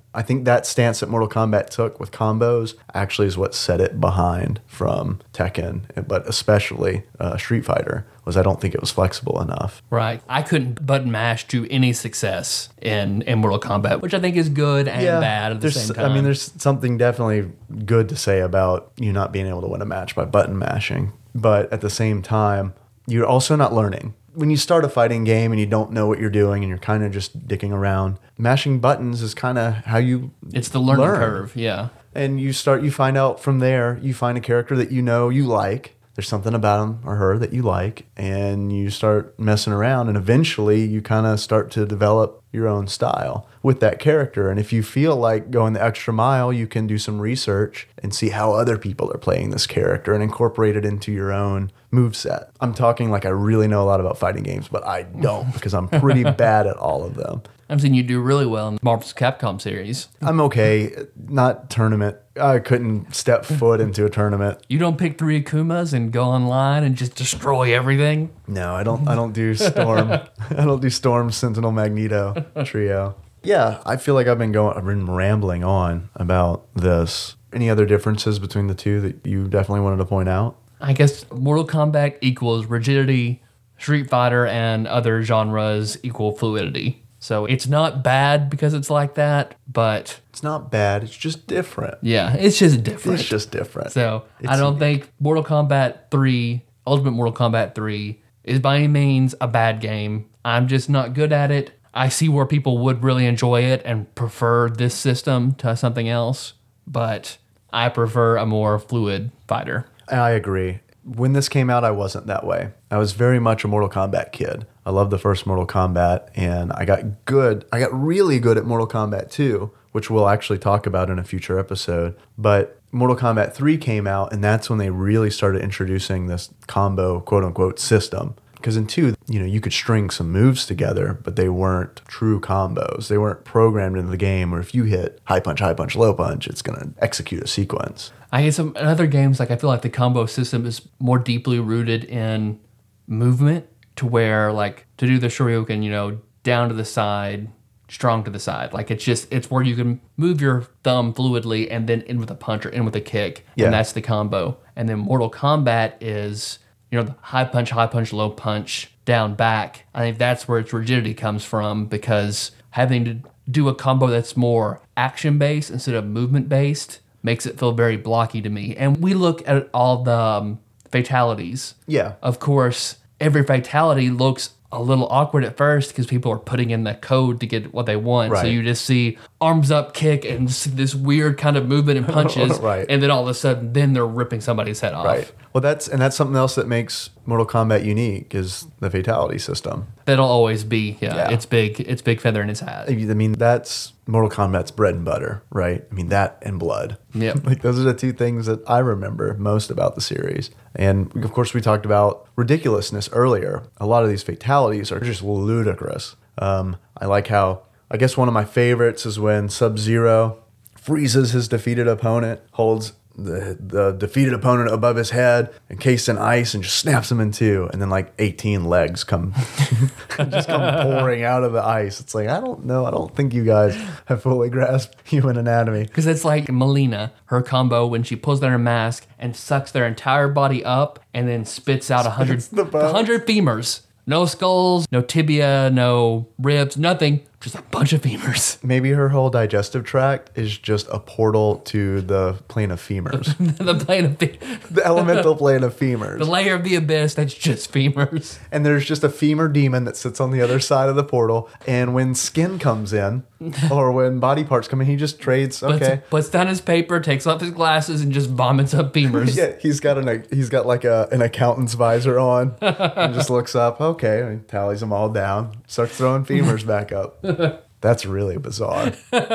I think that stance that Mortal Kombat took with combos actually is what set it behind from Tekken, but especially uh, Street Fighter, was I don't think it was flexible enough. Right. I couldn't button mash to any success in, in Mortal Kombat, which I think is good and bad at the there's, same time. I mean, there's something definitely good to say about you not being able to win a match by button mashing. But at the same time, you're also not learning. When you start a fighting game and you don't know what you're doing and you're kind of just dicking around, mashing buttons is kind of how you It's the learning learn. curve, yeah. And you start, you find out from there, you find a character that you know you like. There's something about him or her that you like, and you start messing around, and eventually you kind of start to develop your own style with that character. And if you feel like going the extra mile, you can do some research and see how other people are playing this character and incorporate it into your own moveset. I'm talking like I really know a lot about fighting games, but I don't because I'm pretty bad at all of them. I'm seeing you do really well in the Marvel's Capcom series. I'm okay. Not tournament. I couldn't step foot into a tournament. You don't pick three Akumas and go online and just destroy everything? No, I don't I don't do Storm. I don't do Storm, Sentinel, Magneto trio. Yeah, I feel like I've been going I've been rambling on about this. Any other differences between the two that you definitely wanted to point out? I guess Mortal Kombat equals rigidity, Street Fighter and other genres equal fluidity. So it's not bad because it's like that, but It's not bad, it's just different. yeah, it's just different. It's just different. So It's I don't unique. think Mortal Kombat three, Ultimate Mortal Kombat three, is by any means a bad game. I'm just not good at it. I see where people would really enjoy it and prefer this system to something else, but I prefer a more fluid fighter. I agree. When this came out, I wasn't that way. I was very much a Mortal Kombat kid. I loved the first Mortal Kombat, and I got good. I got really good at Mortal Kombat two, which we'll actually talk about in a future episode. But Mortal Kombat three came out, and that's when they really started introducing this combo, quote-unquote, system. Because in two, you know, you could string some moves together, but they weren't true combos. They weren't programmed into the game where if you hit high punch, high punch, low punch, it's going to execute a sequence. I guess in other games, like I feel like the combo system is more deeply rooted in movement to where like to do the Shoryuken, you know, down to the side, strong to the side. Like it's just, it's where you can move your thumb fluidly and then in with a punch or in with a kick. Yeah. And that's the combo. And then Mortal Kombat is, you know, the high punch, high punch, low punch, down, back. I think that's where its rigidity comes from because having to do a combo that's more action-based instead of movement-based makes it feel very blocky to me. And we look at all the um, fatalities. Yeah. Of course, every fatality looks a little awkward at first because people are putting in the code to get what they want. Right. So you just see arms up kick and see this weird kind of movement and punches. Right. And then all of a sudden, then they're ripping somebody's head off. Right. Well, that's and that's something else that makes Mortal Kombat unique is the fatality system. That'll always be, yeah, Yeah. it's big, it's big feather in his hat. I mean, that's Mortal Kombat's bread and butter, right? I mean, that and blood. Yep. Like those are the two things that I remember most about the series. And of course, we talked about ridiculousness earlier. A lot of these fatalities are just ludicrous. Um, I like how, I guess one of my favorites is when Sub-Zero freezes his defeated opponent, holds the the defeated opponent above his head, encased in ice, and just snaps him in two. And then like eighteen legs come just come pouring out of the ice. It's like, I don't know. I don't think you guys have fully grasped human anatomy. Because it's like Melina, her combo when she pulls down her mask and sucks their entire body up and then spits out a hundred, the bone. a hundred femurs. No skulls, no tibia, no ribs, nothing. Just a bunch of femurs. Maybe her whole digestive tract is just a portal to the plane of femurs. the plane of fe- The elemental plane of the femurs. layer of the abyss that's just femurs. And there's just a femur demon that sits on the other side of the portal. And when skin comes in, or when body parts come in, he just trades. Puts, Okay. puts down his paper, takes off his glasses, and just vomits up femurs. Yeah, he's got an he's got like a an accountant's visor on, and just looks up. Okay, and he tallies them all down. Starts throwing femurs back up. That's really bizarre.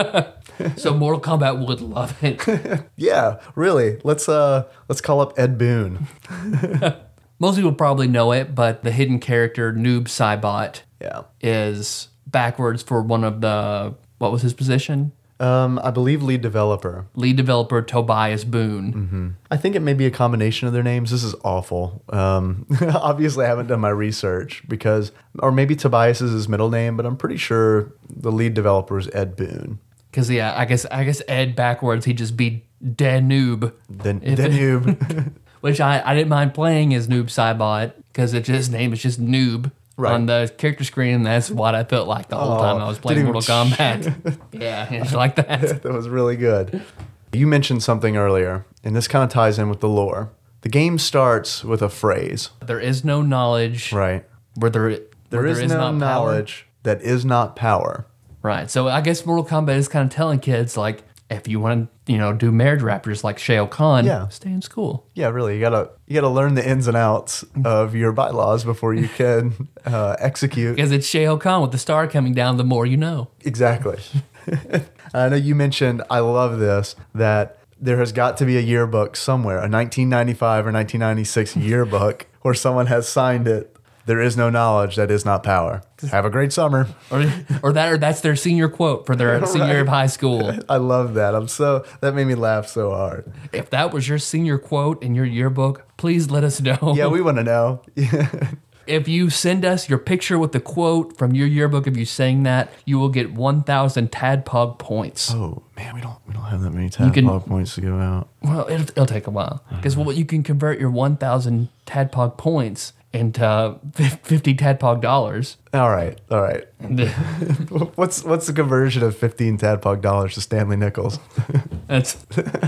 So Mortal Kombat would love it. Yeah, really. Let's uh let's call up Ed Boon. Most people probably know it, but the hidden character Noob Saibot Yeah. is backwards for one of the, what was his position? Um, I believe lead developer. Lead developer Tobias Boone. I think it may be a combination of their names. This is awful. Um, obviously, I haven't done my research because, or maybe Tobias is his middle name, but I'm pretty sure the lead developer is Ed Boon. Because yeah, I guess I guess Ed backwards he'd just be Danube, The, If the it- noob. which I, I didn't mind playing as Noob Saibot because it just his name is just Noob Right. on the character screen. And that's what I felt like the whole Oh, time I was playing didn't Mortal even- Kombat. yeah, it's like that. That was really good. You mentioned something earlier, and this kind of ties in with the lore. The game starts with a phrase, There is no knowledge right? where there There where is no not power. knowledge that is not power. Right. So I guess Mortal Kombat is kind of telling kids like, if you want to, you know, do marriage raptors like Shao Kahn, Yeah. stay in school. Yeah, really. You gotta you gotta learn the ins and outs of your bylaws before you can uh, execute. Because it's Shao Kahn with the star coming down, the more you know. Exactly. I know you mentioned, I love this, that there has got to be a yearbook somewhere, a nineteen ninety-five or nineteen ninety-six yearbook where someone has signed it. There is no knowledge that is not power. Have a great summer. Or, or that, or that's their senior quote for their senior year of high school. I love that. I'm so, that made me laugh so hard. If that was your senior quote in your yearbook, please let us know. Yeah, we want to know. If you send us your picture with the quote from your yearbook of you saying that, you will get one thousand Tadpog points. Oh, man, we don't we don't have that many can- tadpog points to give out. Well, it'll, it'll take a while. Because well, you can convert your one thousand Tadpog points into fifty Tadpog dollars. All right, all right. What's what's the conversion of fifteen tadpog dollars to Stanley Nichols? That's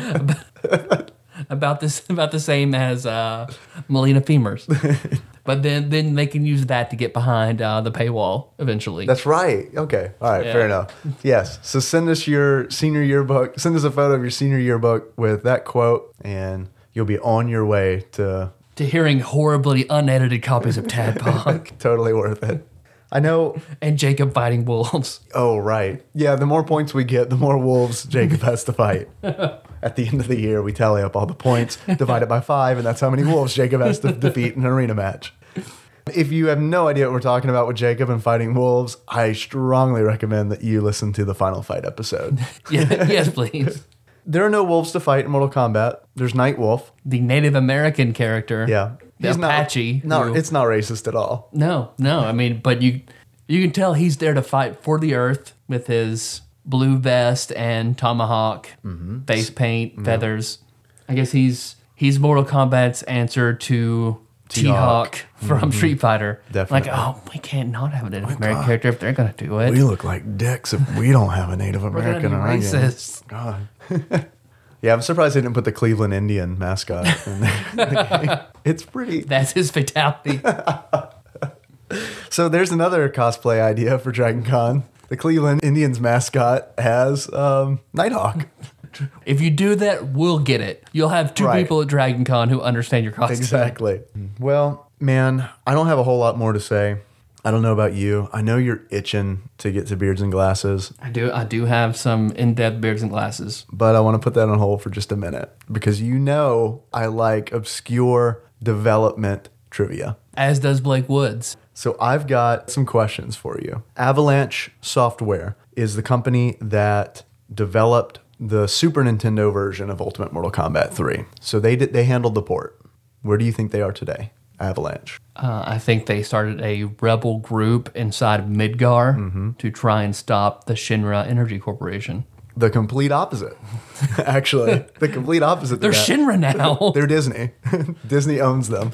about this about the same as uh, Melina Femurs. But then, then they can use that to get behind uh, the paywall eventually. That's right. Okay. All right. Yeah. Fair enough. Yes. So send us your senior yearbook. Send us a photo of your senior yearbook with that quote, and you'll be on your way to to hearing horribly unedited copies of Tadpog totally worth it. I know. and Jacob fighting wolves. Oh, right. Yeah. The more points we get, the more wolves Jacob has to fight. At the end of the year, we tally up all the points, divide it by five, and that's how many wolves Jacob has to defeat in an arena match. If you have no idea what we're talking about with Jacob and fighting wolves, I strongly recommend that you listen to the Final Fight episode. Yeah, yes, please. There are no wolves to fight in Mortal Kombat. There's Night Wolf. The Native American character. Yeah. The Apache. No, who- it's not racist at all. No, no. I mean, but you you can tell he's there to fight for the Earth with his blue vest and tomahawk, face paint, feathers. I guess he's he's Mortal Kombat's answer to T-Hawk. T-Hawk from Street Fighter. Definitely. Like, oh, we can't not have a Native American character if they're gonna do it. We look like dicks if we don't have a Native We're gonna American be in our game. racist. God. Yeah, I'm surprised they didn't put the Cleveland Indian mascot in the, in the game. It's pretty. That's his fatality. So there's another cosplay idea for Dragon Con. The Cleveland Indians mascot has um, Nighthawk. If you do that, we'll get it. You'll have two Right. people at Dragon Con who understand your costume. Exactly. Well, man, I don't have a whole lot more to say. I don't know about you. I know you're itching to get to Beards and Glasses, I do. I do have some in-depth beards and glasses. but I want to put that on hold for just a minute because you know I like obscure development trivia. As does Blake Woods. So I've got some questions for you. Avalanche Software is the company that developed the Super Nintendo version of Ultimate Mortal Kombat three. So they did, they handled the port. Where do you think they are today? Avalanche. Uh, I think they started a rebel group inside of Midgar Mm-hmm. to try and stop the Shinra Energy Corporation. The complete opposite. Actually, the complete opposite. to They're that. Shinra now. They're Disney. Disney owns them.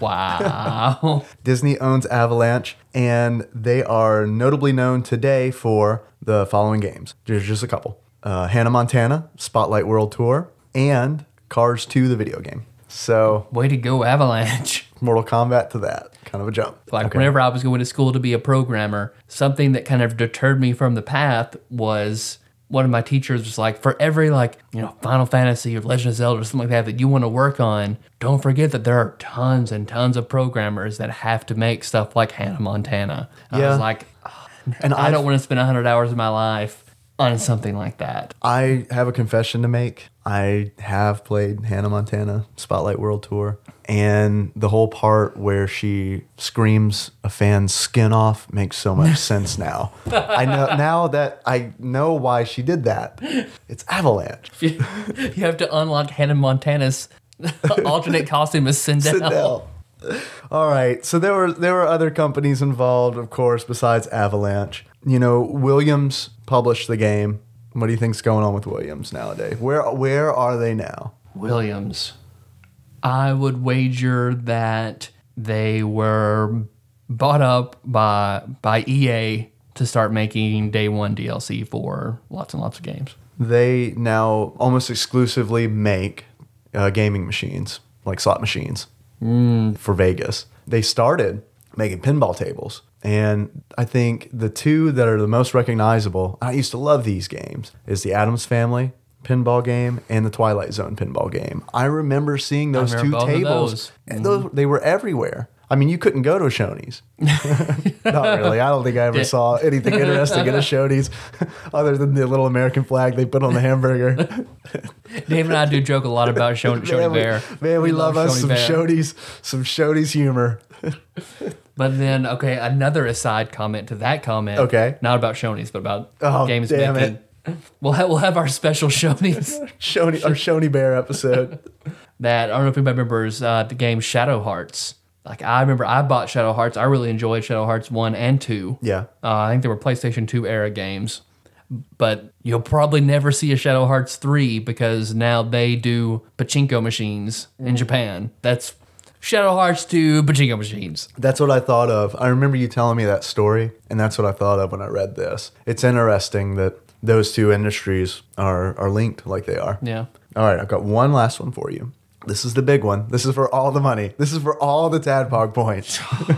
Wow. Disney owns Avalanche, and they are notably known today for the following games. There's just a couple. Uh, Hannah Montana, Spotlight World Tour, and Cars two, the video game. So, Way to go, Avalanche. Mortal Kombat to that. Kind of a jump. Like Okay. whenever I was going to school to be a programmer, something that kind of deterred me from the path was one of my teachers was like, for every like, you know, Final Fantasy or Legend of Zelda or something like that that you want to work on, don't forget that there are tons and tons of programmers that have to make stuff like Hannah Montana. I Yeah. was like, "Oh, And I I've- don't want to spend one hundred hours of my life on something like that. I have a confession to make. I have played Hannah Montana Spotlight World Tour, and the whole part where she screams a fan's skin off makes so much sense now. I know now that I know why she did that. It's Avalanche. You have to unlock Hannah Montana's alternate costume as Sindel. Sindel. All right. So there were there were other companies involved, of course, besides Avalanche. You know, Williams published the game. What do you think's going on with Williams nowadays? Where where are they now? Williams. I would wager that they were bought up by by E A to start making day one D L C for lots and lots of games. They now almost exclusively make uh, gaming machines, like slot machines, mm. for Vegas. They started making pinball tables. And I think the two that are the most recognizable, I used to love these games, is the Addams Family pinball game and the Twilight Zone pinball game. I remember seeing those two tables. And those, they were everywhere. I mean, you couldn't go to a Shoney's. Not really. I don't think I ever saw anything interesting at a Shoney's other than the little American flag they put on the hamburger. Dave and I do joke a lot about Shoney, Shoney man, Bear. We, man, we, we love, love us some Shoney's, some Shoney's humor. But then, okay, another aside comment to that comment. Okay. Not about Shoney's, but about oh, games damn making. It. We'll have, we'll have our special Shoney's. Shoney, our Shoney Bear episode. That, I don't know if anybody remembers uh, the game Shadow Hearts. Like, I remember I bought Shadow Hearts. I really enjoyed Shadow Hearts one and two. Yeah. Uh, I think they were PlayStation two era games. But you'll probably never see a Shadow Hearts three because now they do pachinko machines in Japan. That's Shadow Hearts two pachinko machines. That's what I thought of. I remember you telling me that story, and that's what I thought of when I read this. It's interesting that those two industries are, are linked like they are. Yeah. All right, I've got one last one for you. This is the big one. This is for all the money. This is for all the Tadpog points.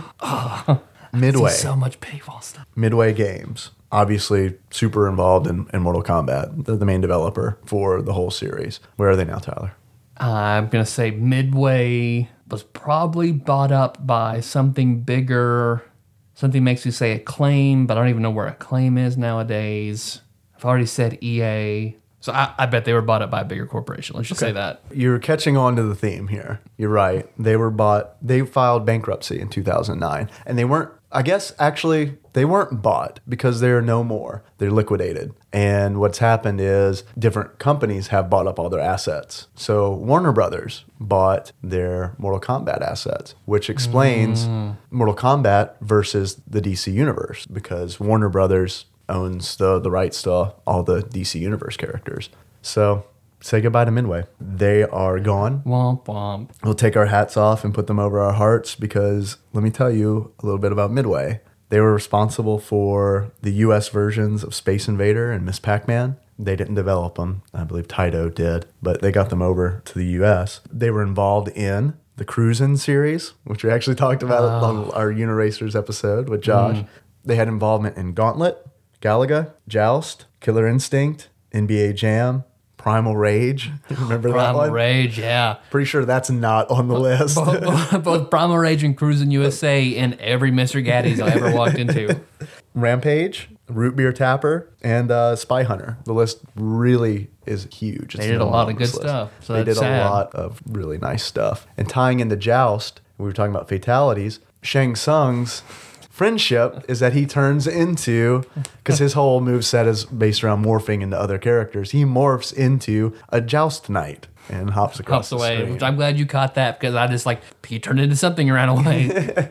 oh, Midway. So much paywall stuff. Midway Games. Obviously super involved in, in Mortal Kombat. They're the main developer for the whole series. Where are they now, Tyler? I'm going to say Midway was probably bought up by something bigger. Something makes you say Acclaim, but I don't even know where Acclaim is nowadays. I've already said E A. So I, I bet they were bought up by a bigger corporation. Let's just okay. say that. You're catching on to the theme here. You're right. They were bought. They filed bankruptcy in two thousand nine. And they weren't, I guess, actually, they weren't bought because they're no more. They're liquidated. And what's happened is different companies have bought up all their assets. So Warner Brothers bought their Mortal Kombat assets, which explains mm. Mortal Kombat versus the D C Universe, because Warner Brothers owns the, the rights to all the D C Universe characters. So say goodbye to Midway. They are gone. Womp womp. We'll take our hats off and put them over our hearts because let me tell you a little bit about Midway. They were responsible for the U S versions of Space Invader and Miss Pac-Man. They didn't develop them. I believe Taito did, but they got them over to the U S. They were involved in the Cruisin' series, which we actually talked about oh. on our Uniracers episode with Josh. Mm. They had involvement in Gauntlet, Galaga, Joust, Killer Instinct, N B A Jam, Primal Rage. Remember Primal that one? Primal Rage, yeah. Pretty sure that's not on the list. Both, both, both Primal Rage and Cruisin' U S A in every Mister Gaddy's I ever walked into. Rampage, Root Beer Tapper, and uh, Spy Hunter. The list really is huge. It's they did a lot of good list. stuff. So they did sad. a lot of really nice stuff. And tying into Joust, we were talking about fatalities, Shang Tsung's friendship is that he turns into, because his whole moveset is based around morphing into other characters, he morphs into a Joust Knight and hops across hops away, the screen. Which I'm glad you caught that because I just like, he turned into something and ran away.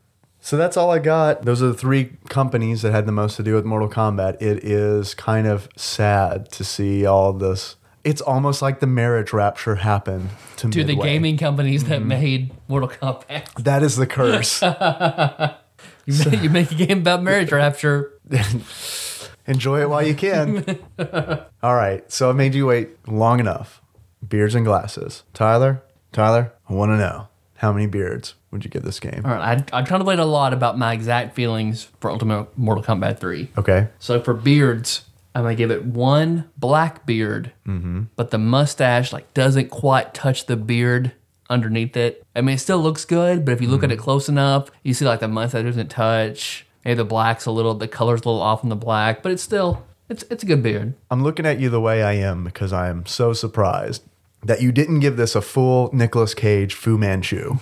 So that's all I got. Those are the three companies that had the most to do with Mortal Kombat. It is kind of sad to see all this. It's almost like the marriage rapture happened to, to Midway. the gaming companies that mm-hmm. made Mortal Kombat. That is the curse. You make, you make a game about marriage rapture. Enjoy it while you can. All right. So I made you wait long enough. Beards and glasses. Tyler, Tyler, I want to know, how many beards would you give this game? All right. I, I contemplate a lot about my exact feelings for Ultimate Mortal Kombat three. Okay. So for beards, I'm going to give it one black beard, mm-hmm. but the mustache like doesn't quite touch the beard underneath it. I mean, it still looks good, but if you look mm. at it close enough, you see like the mustache doesn't touch. Maybe the black's a little, the color's a little off on the black, but it's still, it's it's a good beard. I'm looking at you the way I am because I am so surprised that you didn't give this a full Nicolas Cage Fu Manchu.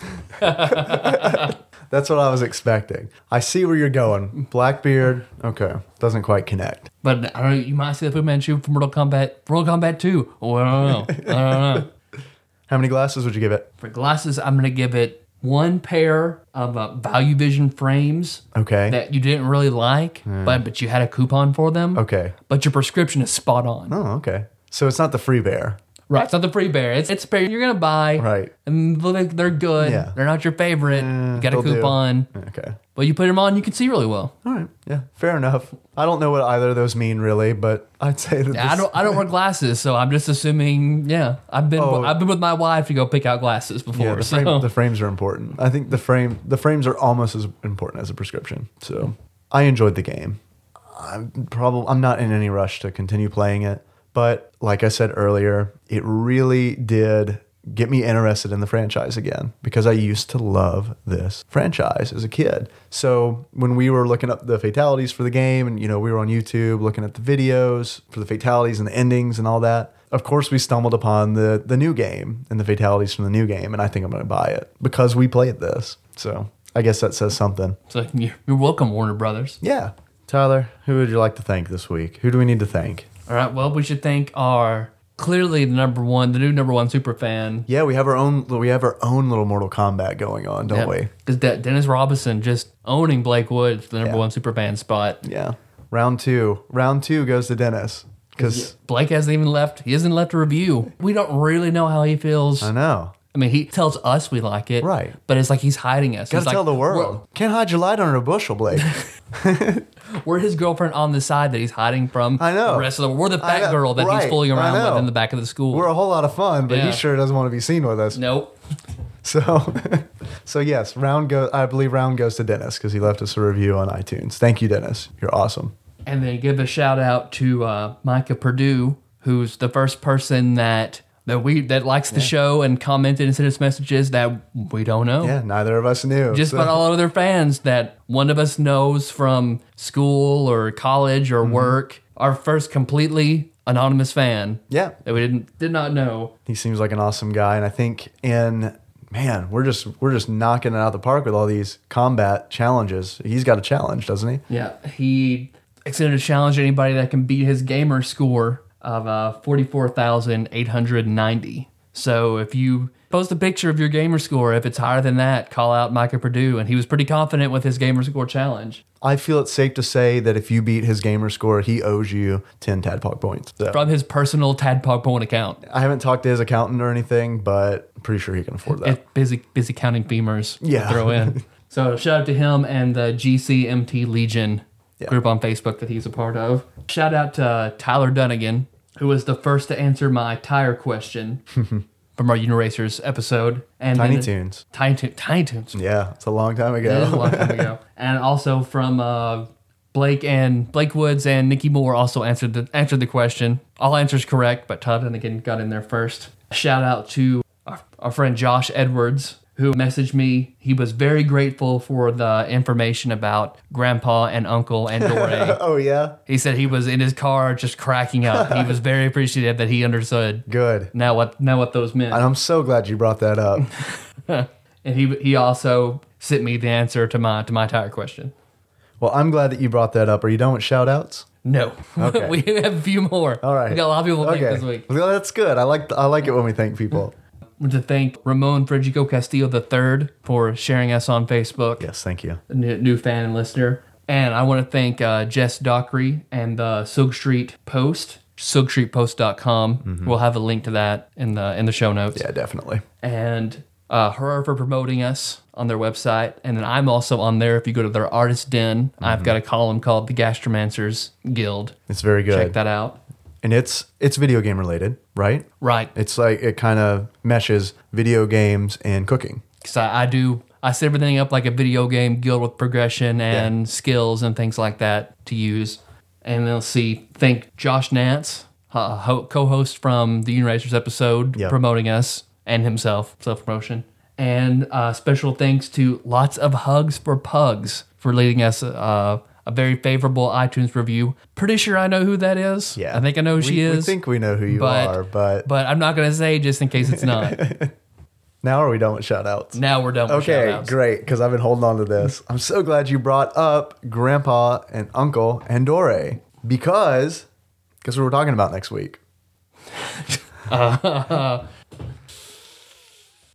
That's what I was expecting. I see where you're going. Black beard, okay, doesn't quite connect. But I don't know, you might see the Fu Manchu from Mortal Kombat, Mortal Kombat two. Oh, I don't know. I don't know. How many glasses would you give it? For glasses, I'm going to give it one pair of uh, Value Vision frames Okay. that you didn't really like, but but you had a coupon for them. Okay. But your prescription is spot on. Oh, okay. So it's not the free bear. Right. It's not the free bear. It's it's a pair you're gonna buy. Right. And they're they're good. Yeah. They're not your favorite. you got a they'll do. coupon. Okay. But you put them on, you can see really well. All right. Yeah. Fair enough. I don't know what either of those mean really, but I'd say that. Yeah, I this- don't I don't wear glasses, so I'm just assuming. Yeah, I've been Oh. I've been with my wife to go pick out glasses before. Yeah, the, so. frame, the frames are important. I think the frame the frames are almost as important as a prescription. So I enjoyed the game. I'm probably I'm not in any rush to continue playing it, but like I said earlier, it really did get me interested in the franchise again because I used to love this franchise as a kid. So when we were looking up the fatalities for the game, and you know we were on YouTube looking at the videos for the fatalities and the endings and all that. Of course, we stumbled upon the the new game and the fatalities from the new game, and I think I'm going to buy it because we played this. So I guess that says something. So you're you're welcome, Warner Brothers. Yeah. Tyler, who would you like to thank this week? Who do we need to thank? All right. Well, we should thank our clearly the number one, the new number one super fan. Yeah, we have our own we have our own little Mortal Kombat going on, don't we? Because De- Dennis Robinson just owning Blake Woods, the number Yeah. one super fan spot. Yeah. Round two. Round two goes to Dennis. Because Blake hasn't even left. He hasn't left a review. We don't really know how he feels. I know. I mean, he tells us we like it, Right. But it's like he's hiding us. Gotta He's tell like, the world. Can't hide your light under a bushel, Blake. We're, we're his girlfriend on the side that he's hiding from. I know. The rest of the we're the I fat know. girl that Right. he's fooling I around know. with in the back of the school. We're a whole lot of fun, but Yeah. he sure doesn't want to be seen with us. nope. So, so yes, round go. I believe round goes to Dennis because he left us a review on iTunes. Thank you, Dennis. You're awesome. And then give a shout out to uh, Micah Purdue, who's the first person that that we that likes the show and commented and sent us messages that we don't know. Yeah, neither of us knew. Just so- about all other fans that one of us knows from school or college Mm-hmm. or work. Our first completely anonymous fan Yeah, that we didn't did not know. he seems like an awesome guy, and I think in man, we're just we're just knocking it out of the park with all these combat challenges. He's got a challenge, doesn't he? Yeah, he extended a challenge to anybody that can beat his gamer score of uh, forty-four thousand eight hundred ninety. So if you post a picture of your gamer score, if it's higher than that, call out Micah Purdue. And he was pretty confident with his gamer score challenge. I feel it's safe to say that if you beat his gamer score, he owes you ten Tadpog points. So, From his personal Tadpog point account. I haven't talked to his accountant or anything, but I'm pretty sure he can afford that. It's busy, busy counting femurs Yeah. to throw in. So shout out to him and the G C M T Legion Yeah. group on Facebook that he's a part of. Shout out to Tyler Dunnigan, who was the first to answer my tire question from our Uniracers episode. And Tiny then- Toons. Tiny, Toon- Tiny Toons. Yeah, it's a long time ago. That is a long time ago. And also from uh, Blake and Blake Woods and Nikki Moore also answered the answered the question. All answers correct, but Todd Dunnigan got in there first. Shout out to our, our friend Josh Edwards, who messaged me. He was very grateful for the information about Grandpa and Uncle and Dore. Oh, yeah? He said he was in his car just cracking up. He was very appreciative that he understood Good. now what now what those meant. And I'm so glad you brought that up. And he he also sent me the answer to my to my tire question. Well, I'm glad that you brought that up. Are you done with shout outs? No. Okay. We have a few more. All right. We got a lot of people to Okay. thank this week. Well, that's good. I like I like it when we thank people. I want to thank Ramon Frigico Castillo the third for sharing us on Facebook. Yes, thank you. A new, new fan and listener. And I want to thank uh, Jess Dockery and the Silk Street Post, silk street post dot com. Mm-hmm. We'll have a link to that in the in the show notes. Yeah, definitely. And uh, her for promoting us on their website. And then I'm also on there. If you go to their artist den, Mm-hmm. I've got a column called the Gastromancers Guild. It's very good. Check that out. And it's it's video game related, right? Right. It's like it kind of meshes video games and cooking. Because I, I do, I set everything up like a video game guild with progression and Yeah. skills and things like that to use. And then let's see, thank Josh Nance, uh, ho- co-host from the Uniracers episode, Yep. promoting us and himself, self-promotion. And uh, special thanks to Lots of Hugs for Pugs for leading us uh, a very favorable iTunes review. Pretty sure I know who that is. Yeah. I think I know who she We- is. We think we know who you but, are, but But I'm not going to say just in case it's not. now are we done with shout outs? Now we're done with Okay, shout-outs. great, because I've been holding on to this. I'm so glad you brought up Grandpa and Uncle and Dore because guess what we're talking about next week?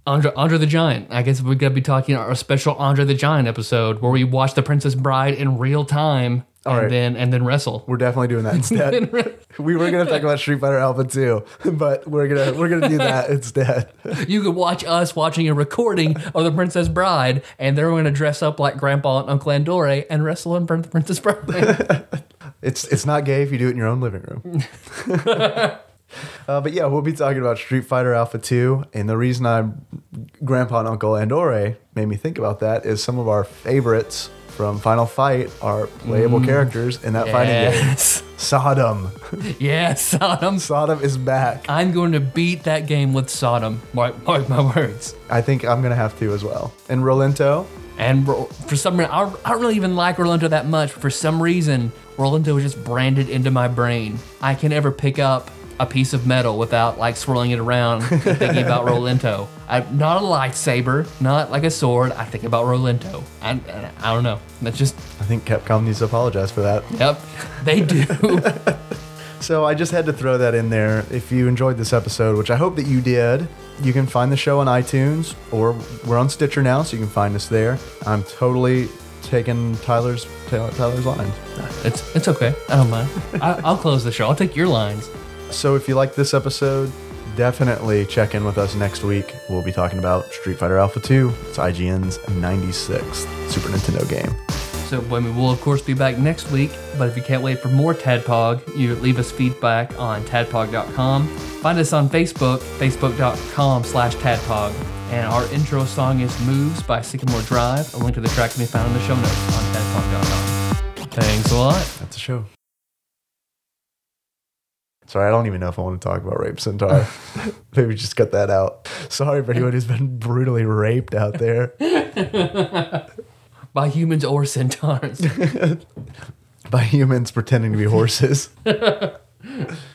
Andre, Andre the Giant. I guess we're going to be talking our special Andre the Giant episode where we watch The Princess Bride in real time All and right. then and then wrestle. We're definitely doing that instead. We were gonna talk about Street Fighter Alpha two, but we're gonna we're gonna do that instead. You could watch us watching a recording of The Princess Bride, and they're going to dress up like Grandpa and Uncle Andore and wrestle in front of The Princess Bride. It's it's not gay if you do it in your own living room. Uh, but yeah, we'll be talking about Street Fighter Alpha two, and the reason I'm Grandpa and Uncle Andore made me think about that is some of our favorites from Final Fight are playable Mm. characters in that fighting game. Yes. Sodom. Yes, Sodom. Sodom is back. I'm going to beat that game with Sodom. Mark, mark my words. I think I'm gonna have to as well. And Rolento. And Ro- for some reason, I I don't really even like Rolento that much. But for some reason, Rolento is just branded into my brain. I can never pick up a piece of metal without like swirling it around and thinking about Rolento. I'm not a lightsaber, not like a sword. I think about Rolento. I, I, I don't know. That's just, I think Capcom needs to apologize for that. yep, they do. So I just had to throw that in there. If you enjoyed this episode, which I hope that you did, you can find the show on iTunes, or we're on Stitcher now, so you can find us there. I'm totally taking Tyler's Tyler's lines. It's it's okay. I don't mind. I, I'll close the show. I'll take your lines. So if you like this episode, definitely check in with us next week. We'll be talking about Street Fighter Alpha two. It's I G N's ninety-sixth Super Nintendo game. So I mean, we'll of course be back next week, but if you can't wait for more Tadpog, you leave us feedback on tadpog dot com. Find us on Facebook, facebook dot com slash tadpog. And our intro song is Moves by Sycamore Drive. A link to the track can be found in the show notes on tadpog dot com. Thanks a lot. That's a show. Sorry, I don't even know if I want to talk about Rape Centaur. Maybe just cut that out. Sorry for anyone who's been brutally raped out there. By humans or centaurs. By humans pretending to be horses.